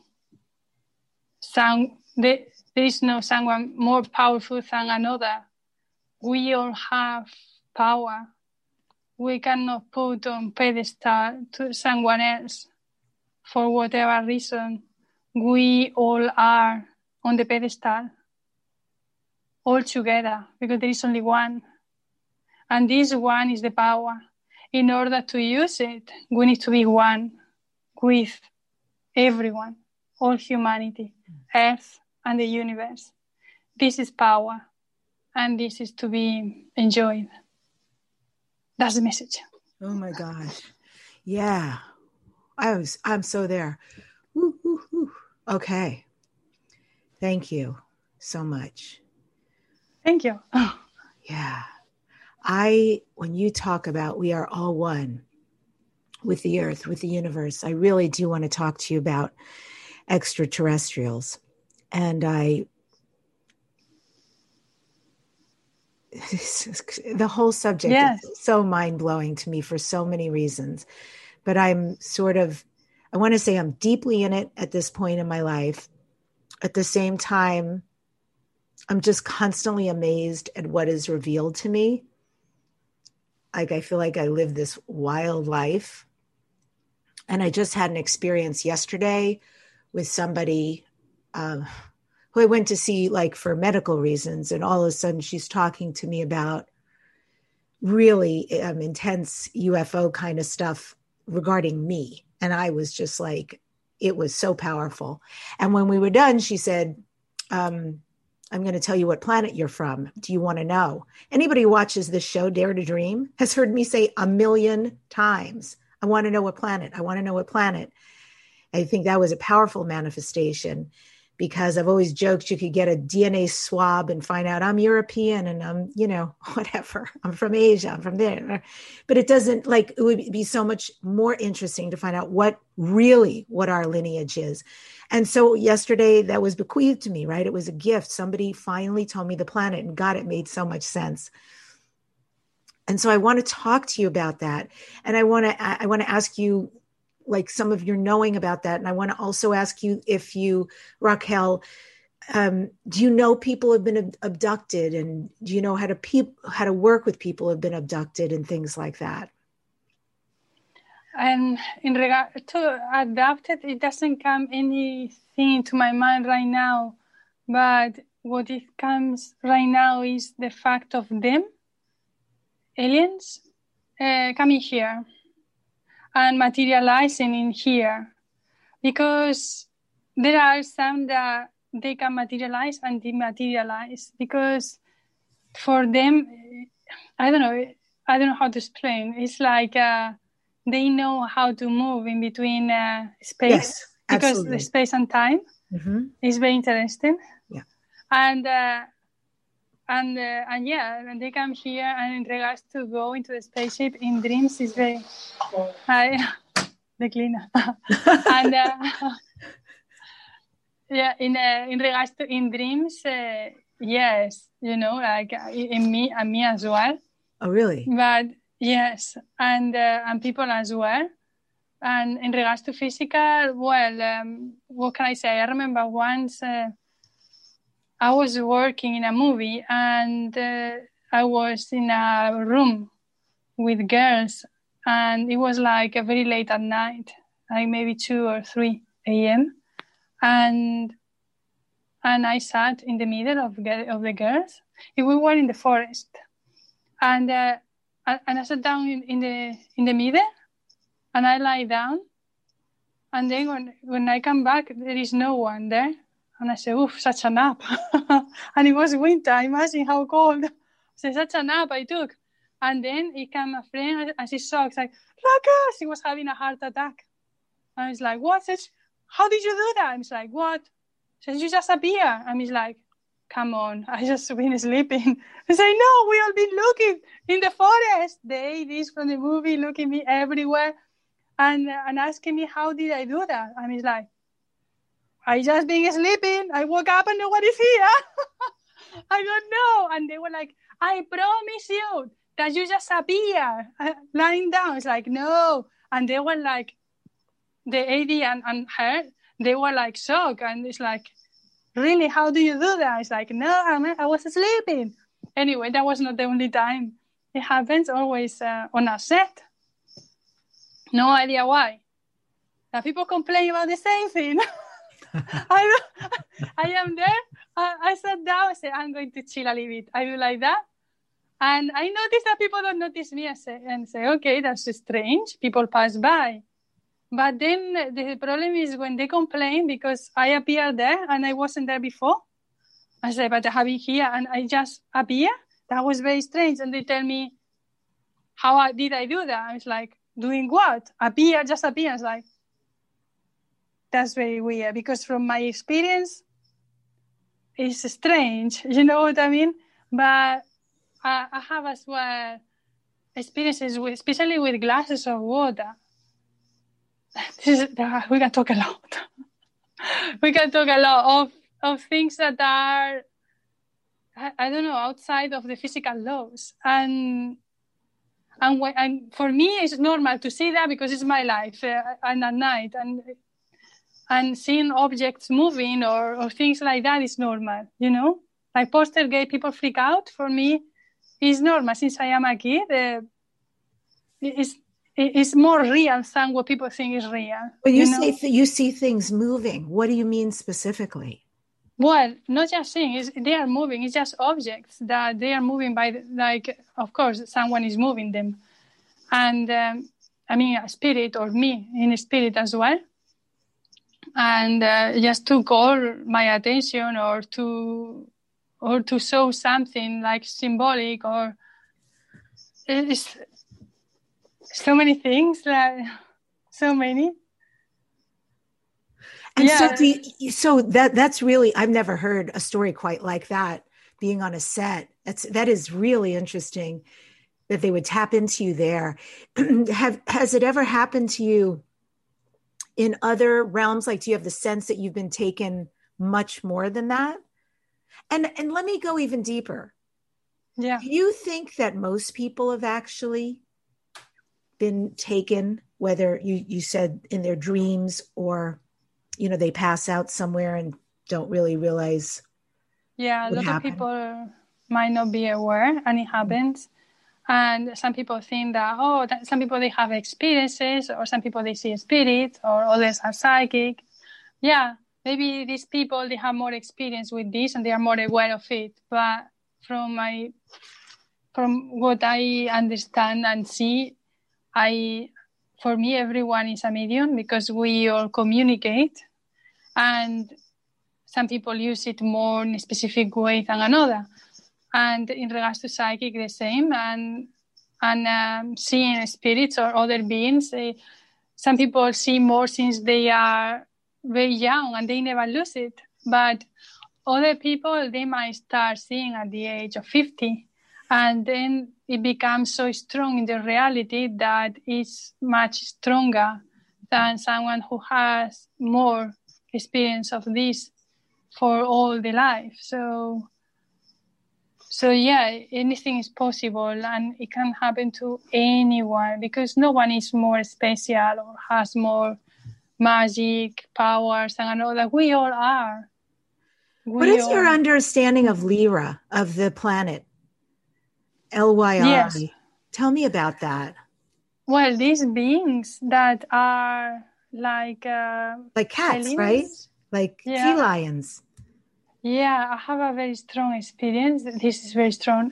someone more powerful than another. We all have power. We cannot put on pedestal to someone else for whatever reason. We all are on the pedestal, all together, because there is only one. And this one is the power. In order to use it, we need to be one with everyone, all humanity, Earth and the universe. This is power, and this is to be enjoyed. That's the message. Oh my gosh. Yeah. I'm so there. Woo, woo, woo. Okay. Thank you so much. Thank you. Yeah. When you talk about we are all one with the earth, with the universe, I really do want to talk to you about extraterrestrials. And the whole subject is so mind-blowing to me for so many reasons. But I want to say I'm deeply in it at this point in my life. At the same time, I'm just constantly amazed at what is revealed to me. Like, I feel like I live this wild life. And I just had an experience yesterday with somebody who I went to see, like, for medical reasons. And all of a sudden she's talking to me about really intense UFO kind of stuff regarding me. And I was just like, it was so powerful. And when we were done, she said, I'm going to tell you what planet you're from. Do you want to know? Anybody who watches this show, Dare to Dream, has heard me say 1,000,000 times, I want to know what planet. I want to know what planet. I think that was a powerful manifestation, because I've always joked you could get a DNA swab and find out I'm European and I'm, whatever. I'm from Asia. I'm from there. But it doesn't, it would be so much more interesting to find out what our lineage is. And so yesterday that was bequeathed to me, right? It was a gift. Somebody finally told me the planet, and God, it made so much sense. And so I want to talk to you about that. And I want to ask you, like, some of your knowing about that. And I want to also ask you if you, Raquel, Do you know people have been abducted, and do you know how to work with people who have been abducted and things like that? And in regard to adopted, it doesn't come anything to my mind right now. But what it comes right now is the fact of them, aliens, coming here and materializing in here. Because there are some that they can materialize and dematerialize. Because for them, I don't know how to explain. It's like they know how to move in between space. Yes, because absolutely. the space and time is very interesting. Yeah. And they come here, and in regards to go into the spaceship in dreams is very the cleaner. And in regards to in dreams, yes, like in me and me as well. Oh, really? But yes, and people as well. And in regards to physical, well, what can I say? I remember once I was working in a movie, and I was in a room with girls, and it was like very late at night, like maybe 2 or 3 a.m. And I sat in the middle of the girls. We were in the forest, and I sat down in the middle, and I lie down. And then when I come back, there is no one there. And I said, oof, such a nap. And it was winter. Imagine how cold. I said, such a nap I took. And then it came a friend, and she saw, it's like, Raka, she was having a heart attack. And I was like, what? Says, how did you do that? I was like, what? She says, you just appear. And he's like, come on, I just been sleeping. I say, no, we all been looking in the forest. The ADs from the movie looking me everywhere. And asking me, how did I do that? And he's like, I just been sleeping. I woke up and nobody's here. I don't know. And they were like, I promise you that you just appear lying down. It's like, no. And they were like, the AD and her, they were like shocked. And it's like, really, how do you do that? It's like, no, I was sleeping. Anyway, that was not the only time. It happens always on a set. No idea why. That people complain about the same thing. I am there. I sat down. I said, I'm going to chill a little bit. I do like that. And I noticed that people don't notice me and say, okay, that's strange. People pass by. But then the problem is when they complain because I appeared there and I wasn't there before. I say, but I have been here and I just appear. That was very strange. And they tell me, how did I do that? I was like, doing what? Just appear. It's like, that's very weird because from my experience, it's strange. You know what I mean? But I have as well experiences, especially with glasses of water. We can talk a lot. We can talk a lot of things that are, I don't know, outside of the physical laws. And for me, it's normal to see that because it's my life and at night. And seeing objects moving or things like that is normal, you know? Like poltergeist, people freak out. For me, it's normal. Since I am a kid, it's more real than what people think is real. When you say you see things moving, what do you mean specifically? Well, not just things, they are moving. It's just objects that they are moving by, of course, someone is moving them. And I mean, a spirit or me in a spirit as well. And just to call my attention or to show something like symbolic or it's so many things, like so many. And so that's really, I've never heard a story quite like that, being on a set. That is really interesting that they would tap into you there. Has it ever happened to you in other realms? Like, do you have the sense that you've been taken much more than that? And let me go even deeper. Yeah. Do you think that most people have actually been taken, whether you said in their dreams or, you know, they pass out somewhere and don't really realize. Yeah, a lot happened. of people might not be aware, and it happens. And some people think that, some people, they have experiences, or some people, they see spirits, or others are psychic. Yeah, maybe these people, they have more experience with this and they are more aware of it. But from what I understand and see, for me, everyone is a medium because we all communicate, and some people use it more in a specific way than another. And in regards to psychic, the same. And seeing spirits or other beings, some people see more since they are very young and they never lose it. But other people, they might start seeing at the age of 50. And then it becomes so strong in the reality that it's much stronger than someone who has more experience of this for all the life. So yeah, anything is possible, and it can happen to anyone because no one is more special or has more magic powers than another. We all are. What is your understanding of Lyra, of the planet? Lyra. Yes. Tell me about that. Well, these beings that are like cats, felines, right? Like sea lions. Yeah, I have a very strong experience. This is very strong.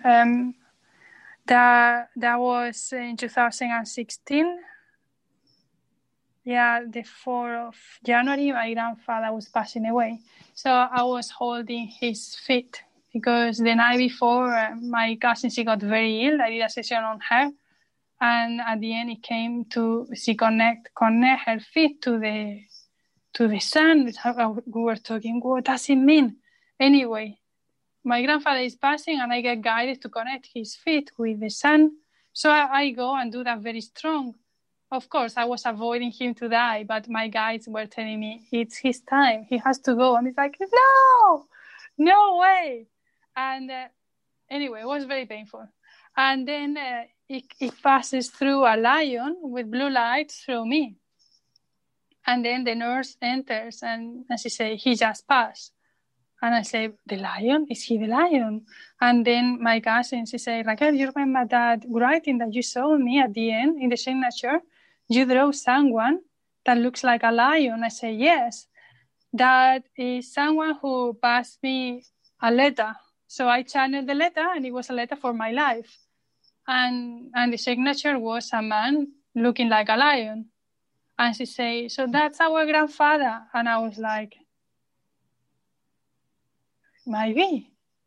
That was in 2016. Yeah, the 4th of January, my grandfather was passing away. So I was holding his feet because the night before, my cousin, she got very ill. I did a session on her. And at the end, it came to, she connect her feet to the sun. We were talking, what does it mean? Anyway, my grandfather is passing and I get guided to connect his feet with the sun. So I go and do that very strong. Of course, I was avoiding him to die, but my guides were telling me, it's his time. He has to go. And it's like, no way. And anyway, it was very painful. And then it passes through a lion with blue lights through me. And then the nurse enters and she says, he just passed. And I say, the lion? Is he the lion? And then my cousin, she said, Raquel, you remember that writing that you showed me at the end in the signature? You draw someone that looks like a lion. I say, yes. That is someone who passed me a letter. So I channeled the letter and it was a letter for my life. And the signature was a man looking like a lion. And she said, so that's our grandfather. And I was like, maybe.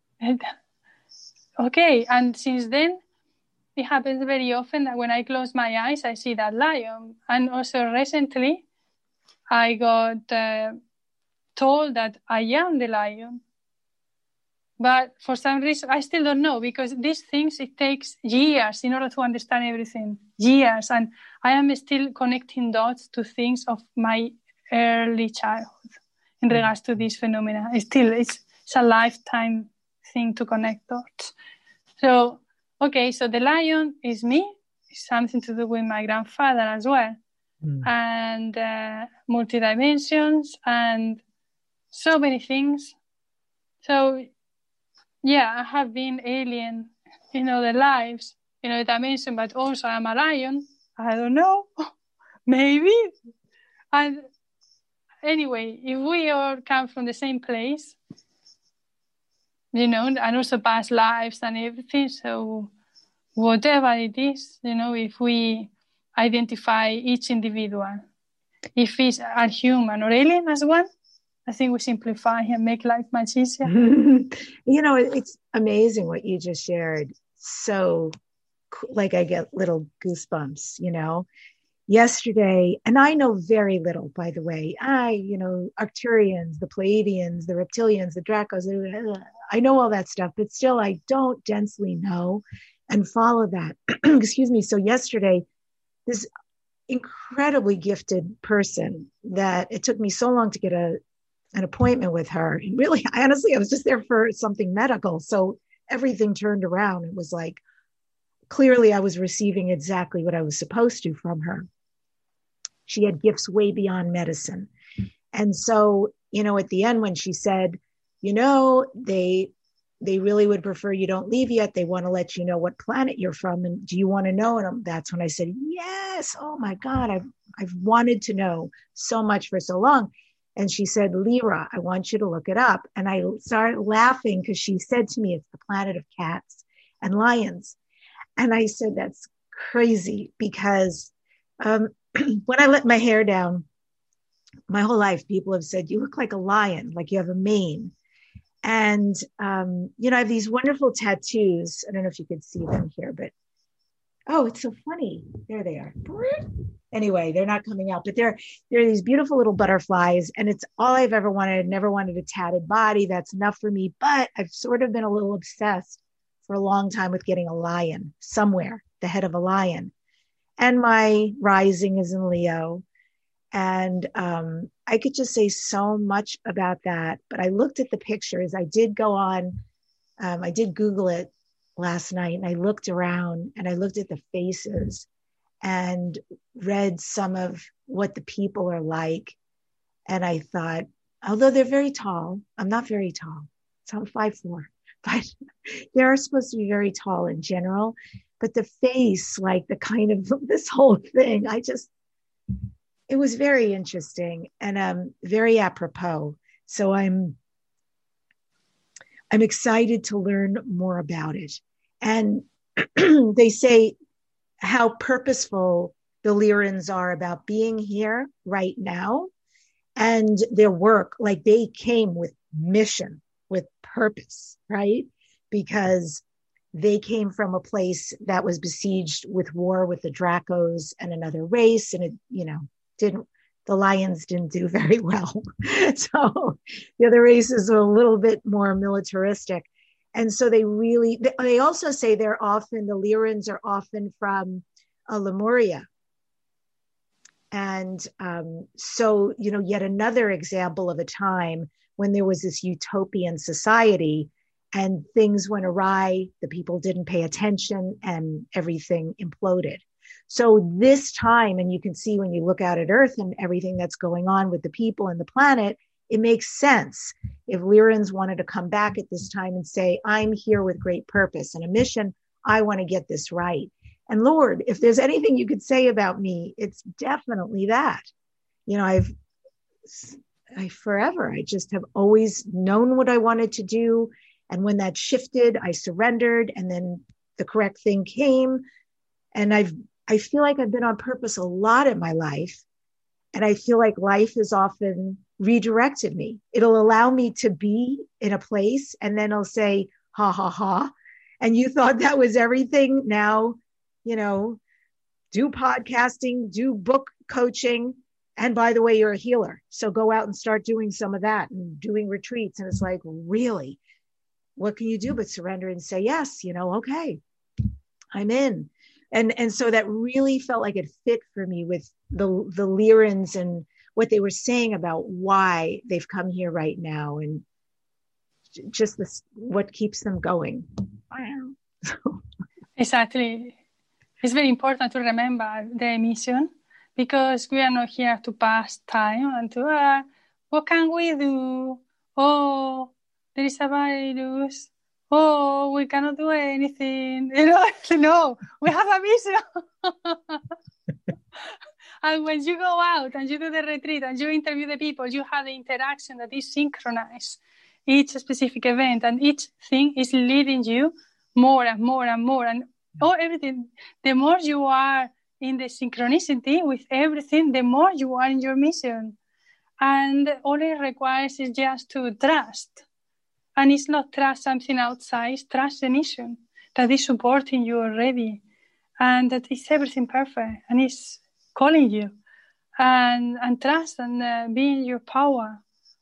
Okay. And since then, it happens very often that when I close my eyes, I see that lion. And also recently, I got told that I am the lion. But for some reason, I still don't know, because these things, it takes years in order to understand everything. Years. And I am still connecting dots to things of my early childhood in regards to this phenomena. It's a lifetime thing to connect dots. So, okay, so the lion is me. It's something to do with my grandfather as well. And multi-dimensions and so many things. So, yeah, I have been alien in other lives, in other dimension, but also I'm a lion. I don't know. Maybe. And anyway, if we all come from the same place, and also past lives and everything, so whatever it is, if we identify each individual, if it's a human or alien as one, I think we simplify and make life much easier. It's amazing what you just shared. So, I get little goosebumps, Yesterday, and I know very little, by the way. Arcturians, the Pleiadians, the Reptilians, the Dracos, I know all that stuff, but still I don't densely know and follow that. Excuse me. So yesterday, this incredibly gifted person that it took me so long to get an appointment with her. And really, I was just there for something medical. So everything turned around. It was like, clearly I was receiving exactly what I was supposed to from her. She had gifts way beyond medicine. And so, at the end when she said, they really would prefer you don't leave yet. They want to let you know what planet you're from. And do you want to know? And that's when I said, yes. Oh my God. I've wanted to know so much for so long. And she said, Lyra, I want you to look it up. And I started laughing because she said to me, it's the planet of cats and lions. And I said, that's crazy because when I let my hair down, my whole life, people have said, you look like a lion, like you have a mane. And, I have these wonderful tattoos. I don't know if you could see them here, but, oh, it's so funny. There they are. Anyway, they're not coming out, but they're these beautiful little butterflies. And it's all I've ever wanted. Never wanted a tatted body. That's enough for me. But I've sort of been a little obsessed for a long time with getting a lion somewhere, the head of a lion. And my rising is in Leo. And I could just say so much about that. But I looked at the pictures. I did go on, I did Google it last night, and I looked around and I looked at the faces and read some of what the people are like. And I thought, although they're very tall, I'm not very tall. So I'm 5'4", but they're supposed to be very tall in general. But the face, like the kind of this whole thing, it was very interesting and very apropos. So I'm excited to learn more about it. And they say how purposeful the Lyrans are about being here right now, and their work, like they came with mission, with purpose, right? Because they came from a place that was besieged with war with the Dracos and another race, and it, the lions didn't do very well. So the other races are a little bit more militaristic. And so they also say the Lyrans are often from Lemuria. And so, yet another example of a time when there was this utopian society and things went awry, the people didn't pay attention and everything imploded. So this time, and you can see when you look out at Earth and everything that's going on with the people and the planet, it makes sense. If Lyrans wanted to come back at this time and say, I'm here with great purpose and a mission, I want to get this right. And Lord, if there's anything you could say about me, it's definitely that. I just have always known what I wanted to do. And when that shifted, I surrendered, and then the correct thing came. And I feel like I've been on purpose a lot in my life. And I feel like life has often redirected me. It'll allow me to be in a place, and then it'll say, ha, ha, ha. And you thought that was everything. Now, do podcasting, do book coaching. And by the way, you're a healer. So go out and start doing some of that and doing retreats. And it's like, really, what can you do but surrender and say, yes, okay, I'm in. And so that really felt like it fit for me with the Lyrans and what they were saying about why they've come here right now and just what keeps them going. Exactly. It's very important to remember the mission, because we are not here to pass time and to, what can we do? Oh, there is a virus. Oh, we cannot do anything. No, we have a mission. And when you go out and you do the retreat and you interview the people, you have the interaction that is synchronized, each specific event, and each thing is leading you more and more and more. And everything, the more you are in the synchronicity with everything, the more you are in your mission. And all it requires is just to trust. And it's not trust something outside, it's trust the mission that is supporting you already, and that is everything perfect, and it's calling you, and trust and be in your power.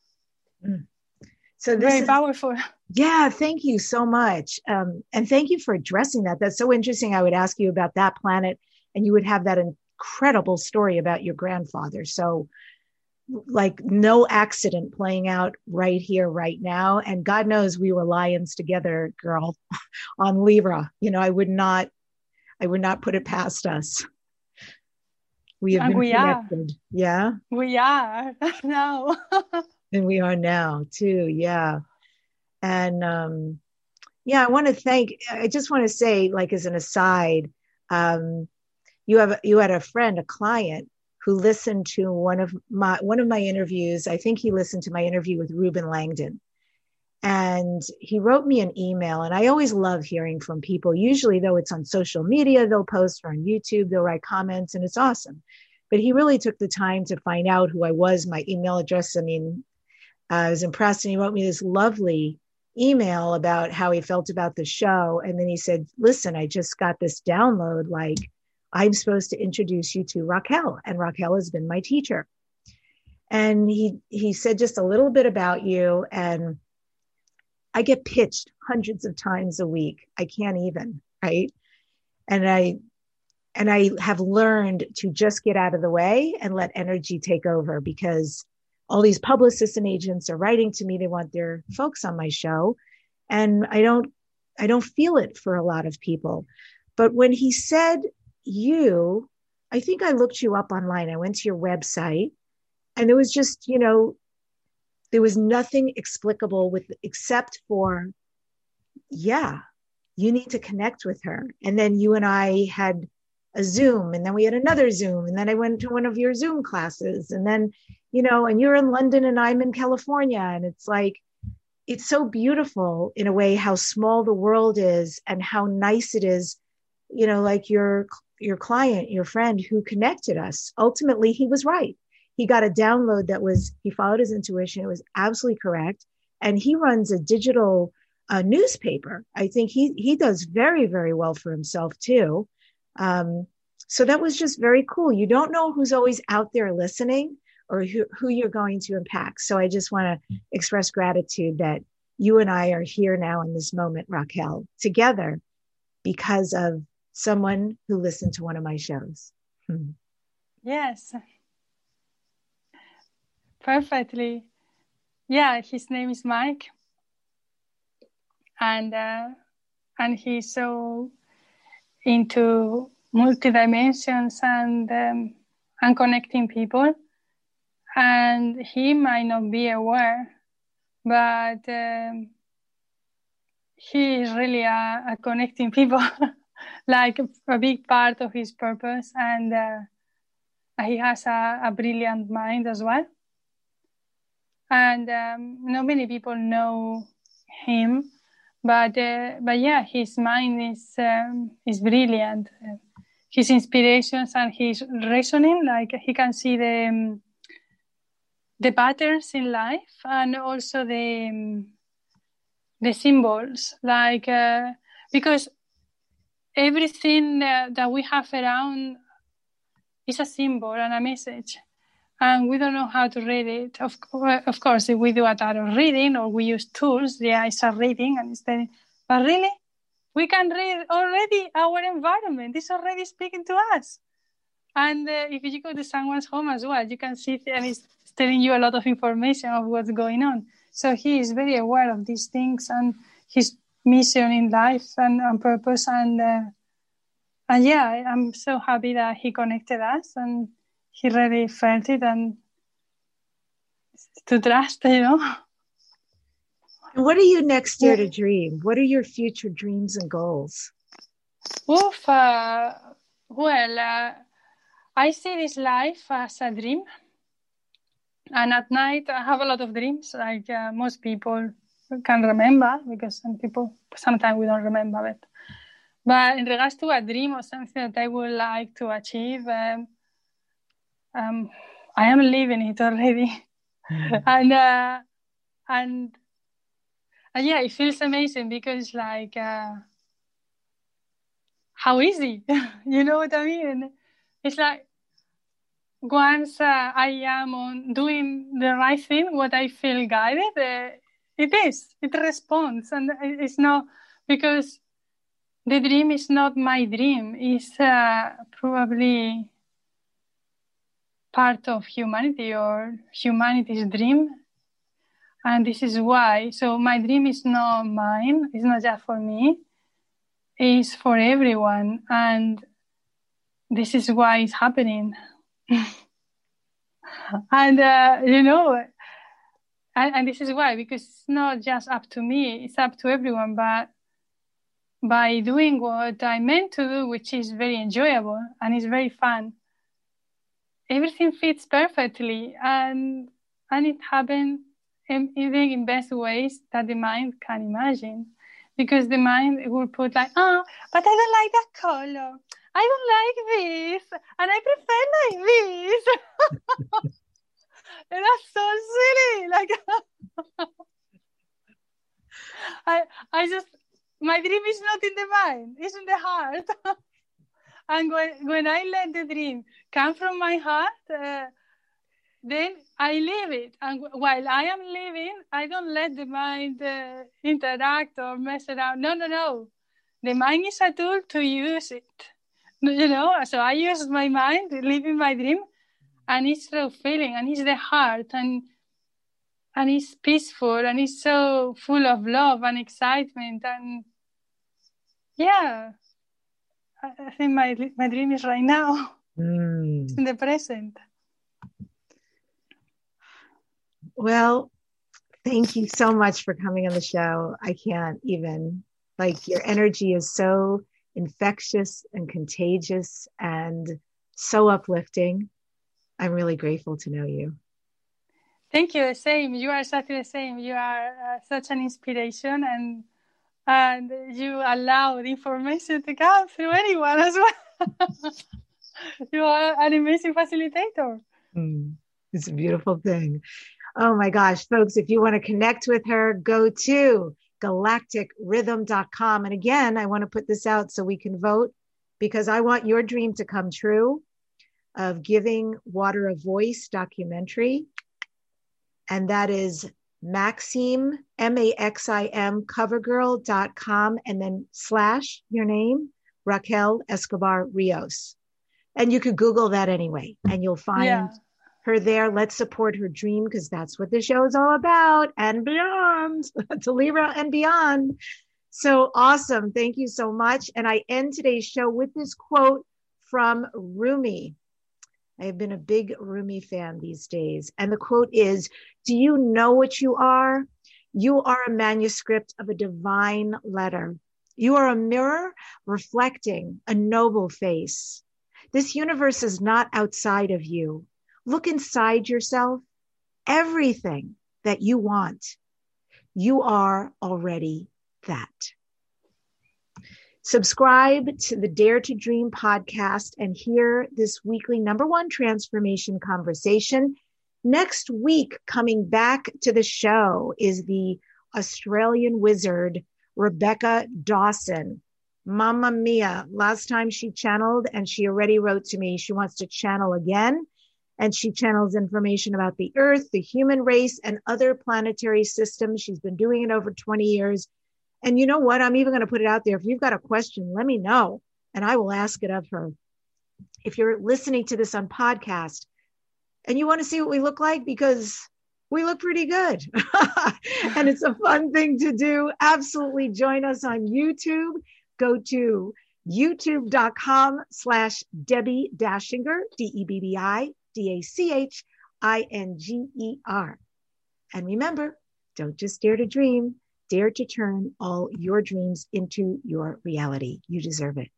So this is powerful. Yeah, thank you so much. And thank you for addressing that. That's so interesting. I would ask you about that planet, and you would have that incredible story about your grandfather. So like no accident playing out right here, right now. And God knows we were lions together, girl, on Libra. I would not put it past us. We have been connected. Yeah. We are now. than we are now too. Yeah. And yeah, I just want to say, like, as an aside, you had a friend, a client who listened to one of my interviews. I think he listened to my interview with Ruben Langdon. And he wrote me an email, and I always love hearing from people. Usually, though, it's on social media, they'll post, or on YouTube, they'll write comments, and it's awesome. But he really took the time to find out who I was, my email address. I mean, I was impressed, and he wrote me this lovely email about how he felt about the show. And then he said, listen, I just got this download, like, I'm supposed to introduce you to Raquel, and Raquel has been my teacher. And he said just a little bit about you, and I get pitched hundreds of times a week. I can't even, right? And I have learned to just get out of the way and let energy take over, because all these publicists and agents are writing to me. They want their folks on my show. And I don't feel it for a lot of people. But when he said you, I think I looked you up online. I went to your website, and there was just, there was nothing explicable except for, yeah, you need to connect with her. And then you and I had a Zoom, and then we had another Zoom, and then I went to one of your Zoom classes, and then, and you're in London and I'm in California. And it's like, it's so beautiful in a way how small the world is and how nice it is, like your client, your friend who connected us. Ultimately, he was right. He got a download he followed his intuition. It was absolutely correct. And he runs a digital newspaper. I think he does very, very well for himself too. So that was just very cool. You don't know who's always out there listening or who you're going to impact. So I just want to express gratitude that you and I are here now in this moment, Raquel, together because of someone who listened to one of my shows. Yes. Perfectly. Yeah, his name is Mike. And he's so into multi-dimensions and connecting people. And he might not be aware, but he is really a connecting people, like a big part of his purpose. And he has a brilliant mind as well. And not many people know him, but yeah, his mind is brilliant. His inspirations and his reasoning, like he can see the patterns in life and also the symbols, like because everything that we have around is a symbol and a message. And we don't know how to read it. Of course, if we do a tarot reading or we use tools, yeah, it's a reading. But really, we can read already our environment. It's already speaking to us. And if you go to someone's home as well, you can see and it's telling you a lot of information of what's going on. So he is very aware of these things and his mission in life and purpose. And yeah, I'm so happy that he connected us and he really felt it and to trust, And what are you next dare to dream? What are your future dreams and goals? I see this life as a dream. And at night, I have a lot of dreams, like most people can remember, because some people, sometimes we don't remember it. But in regards to a dream or something that I would like to achieve, I am living it already. And yeah, it feels amazing because like, how easy, you know what I mean? It's like, once I am on doing the right thing, what I feel guided, it responds. And it's not, because the dream is not my dream. It's probably part of humanity or humanity's dream. And this is why. So my dream is not mine. It's not just for me. It's for everyone. And this is why it's happening. And, And this is why, because it's not just up to me, it's up to everyone. But by doing what I meant to do, which is very enjoyable and is very fun, everything fits perfectly, and it happens even in best ways that the mind can imagine. Because the mind will put like, oh, but I don't like that color. I don't like this, and I prefer like this. And that's so silly. Like, I just, my dream is not in the mind; it's in the heart. And when I let the dream come from my heart, then I live it. And while I am living, I don't let the mind interact or mess around. No. The mind is a tool to use it. So I use my mind, living my dream, and it's through feeling, and it's the heart, and it's peaceful, and it's so full of love and excitement. And yeah, I think my dream is right now. It's in the present. Well, thank you so much for coming on the show. I can't even, your energy is so infectious and contagious and so uplifting. I'm really grateful to know you. Thank you. The same. You are exactly the same. You are such an inspiration, and you allow the information to come through anyone as well. You are an amazing facilitator. It's a beautiful thing. Oh my gosh, folks, if you want to connect with her, go to galacticrhythm.com. And again, I want to put this out so we can vote, because I want your dream to come true of Giving Water a Voice documentary. And that is Maxim, MAXIM, covergirl.com, and then / your name, Raquel Escobar Rios. And you could Google that anyway, and you'll find her there. Let's support her dream, because that's what the show is all about, and beyond, to Libra and beyond. So awesome. Thank you so much. And I end today's show with this quote from Rumi. I have been a big Rumi fan these days. And the quote is, do you know what you are? You are a manuscript of a divine letter. You are a mirror reflecting a noble face. This universe is not outside of you. Look inside yourself. Everything that you want, you are already that. Subscribe to the Dare to Dream podcast and hear this weekly #1 transformation conversation. Next week, coming back to the show, is the Australian wizard, Rebecca Dawson. Mamma mia. Last time she channeled, and she already wrote to me, she wants to channel again. And she channels information about the Earth, the human race, and other planetary systems. She's been doing it over 20 years. And you know what? I'm even going to put it out there. If you've got a question, let me know, and I will ask it of her. If you're listening to this on podcast and you want to see what we look like, because we look pretty good and it's a fun thing to do, absolutely join us on YouTube. Go to youtube.com/Debbie Dachinger, DEBBI And remember, don't just dare to dream, dare to turn all your dreams into your reality. You deserve it.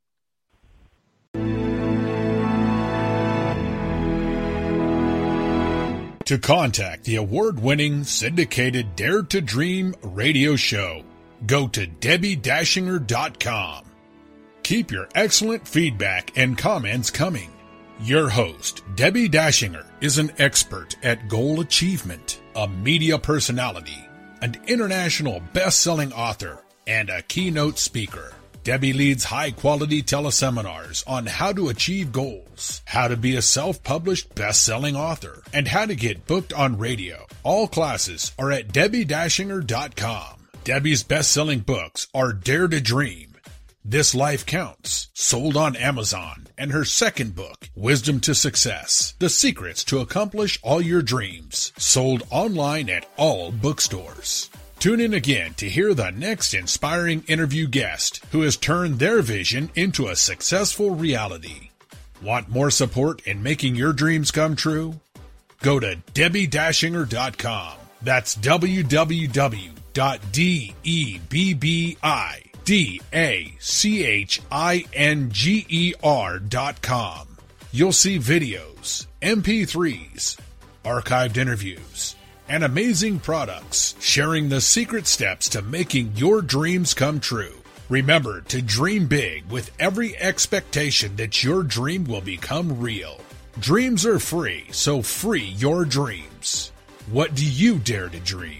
To contact the award-winning syndicated Dare to Dream radio show, go to DebbieDachinger.com. Keep your excellent feedback and comments coming. Your host, Debbie Dachinger, is an expert at goal achievement, a media personality, an international best-selling author, and a keynote speaker. Debbie leads high-quality teleseminars on how to achieve goals, how to be a self-published best-selling author, and how to get booked on radio. All classes are at DebbieDachinger.com. Debbie's best-selling books are Dare to Dream, This Life Counts, sold on Amazon, and her second book, Wisdom to Success, The Secrets to Accomplish All Your Dreams, sold online at all bookstores. Tune in again to hear the next inspiring interview guest who has turned their vision into a successful reality. Want more support in making your dreams come true? Go to DebbieDachinger.com. That's www.DEBBIDACHINGER.com. You'll see videos, MP3s, archived interviews, and amazing products sharing the secret steps to making your dreams come true. Remember to dream big with every expectation that your dream will become real. Dreams are free, so free your dreams. What do you dare to dream?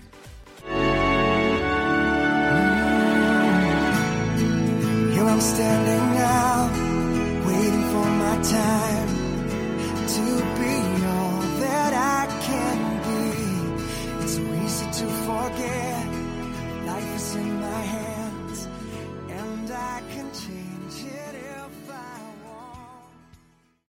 Here I'm standing now, waiting for my time to be all that I can be. It's so easy to forget, life is in my hands.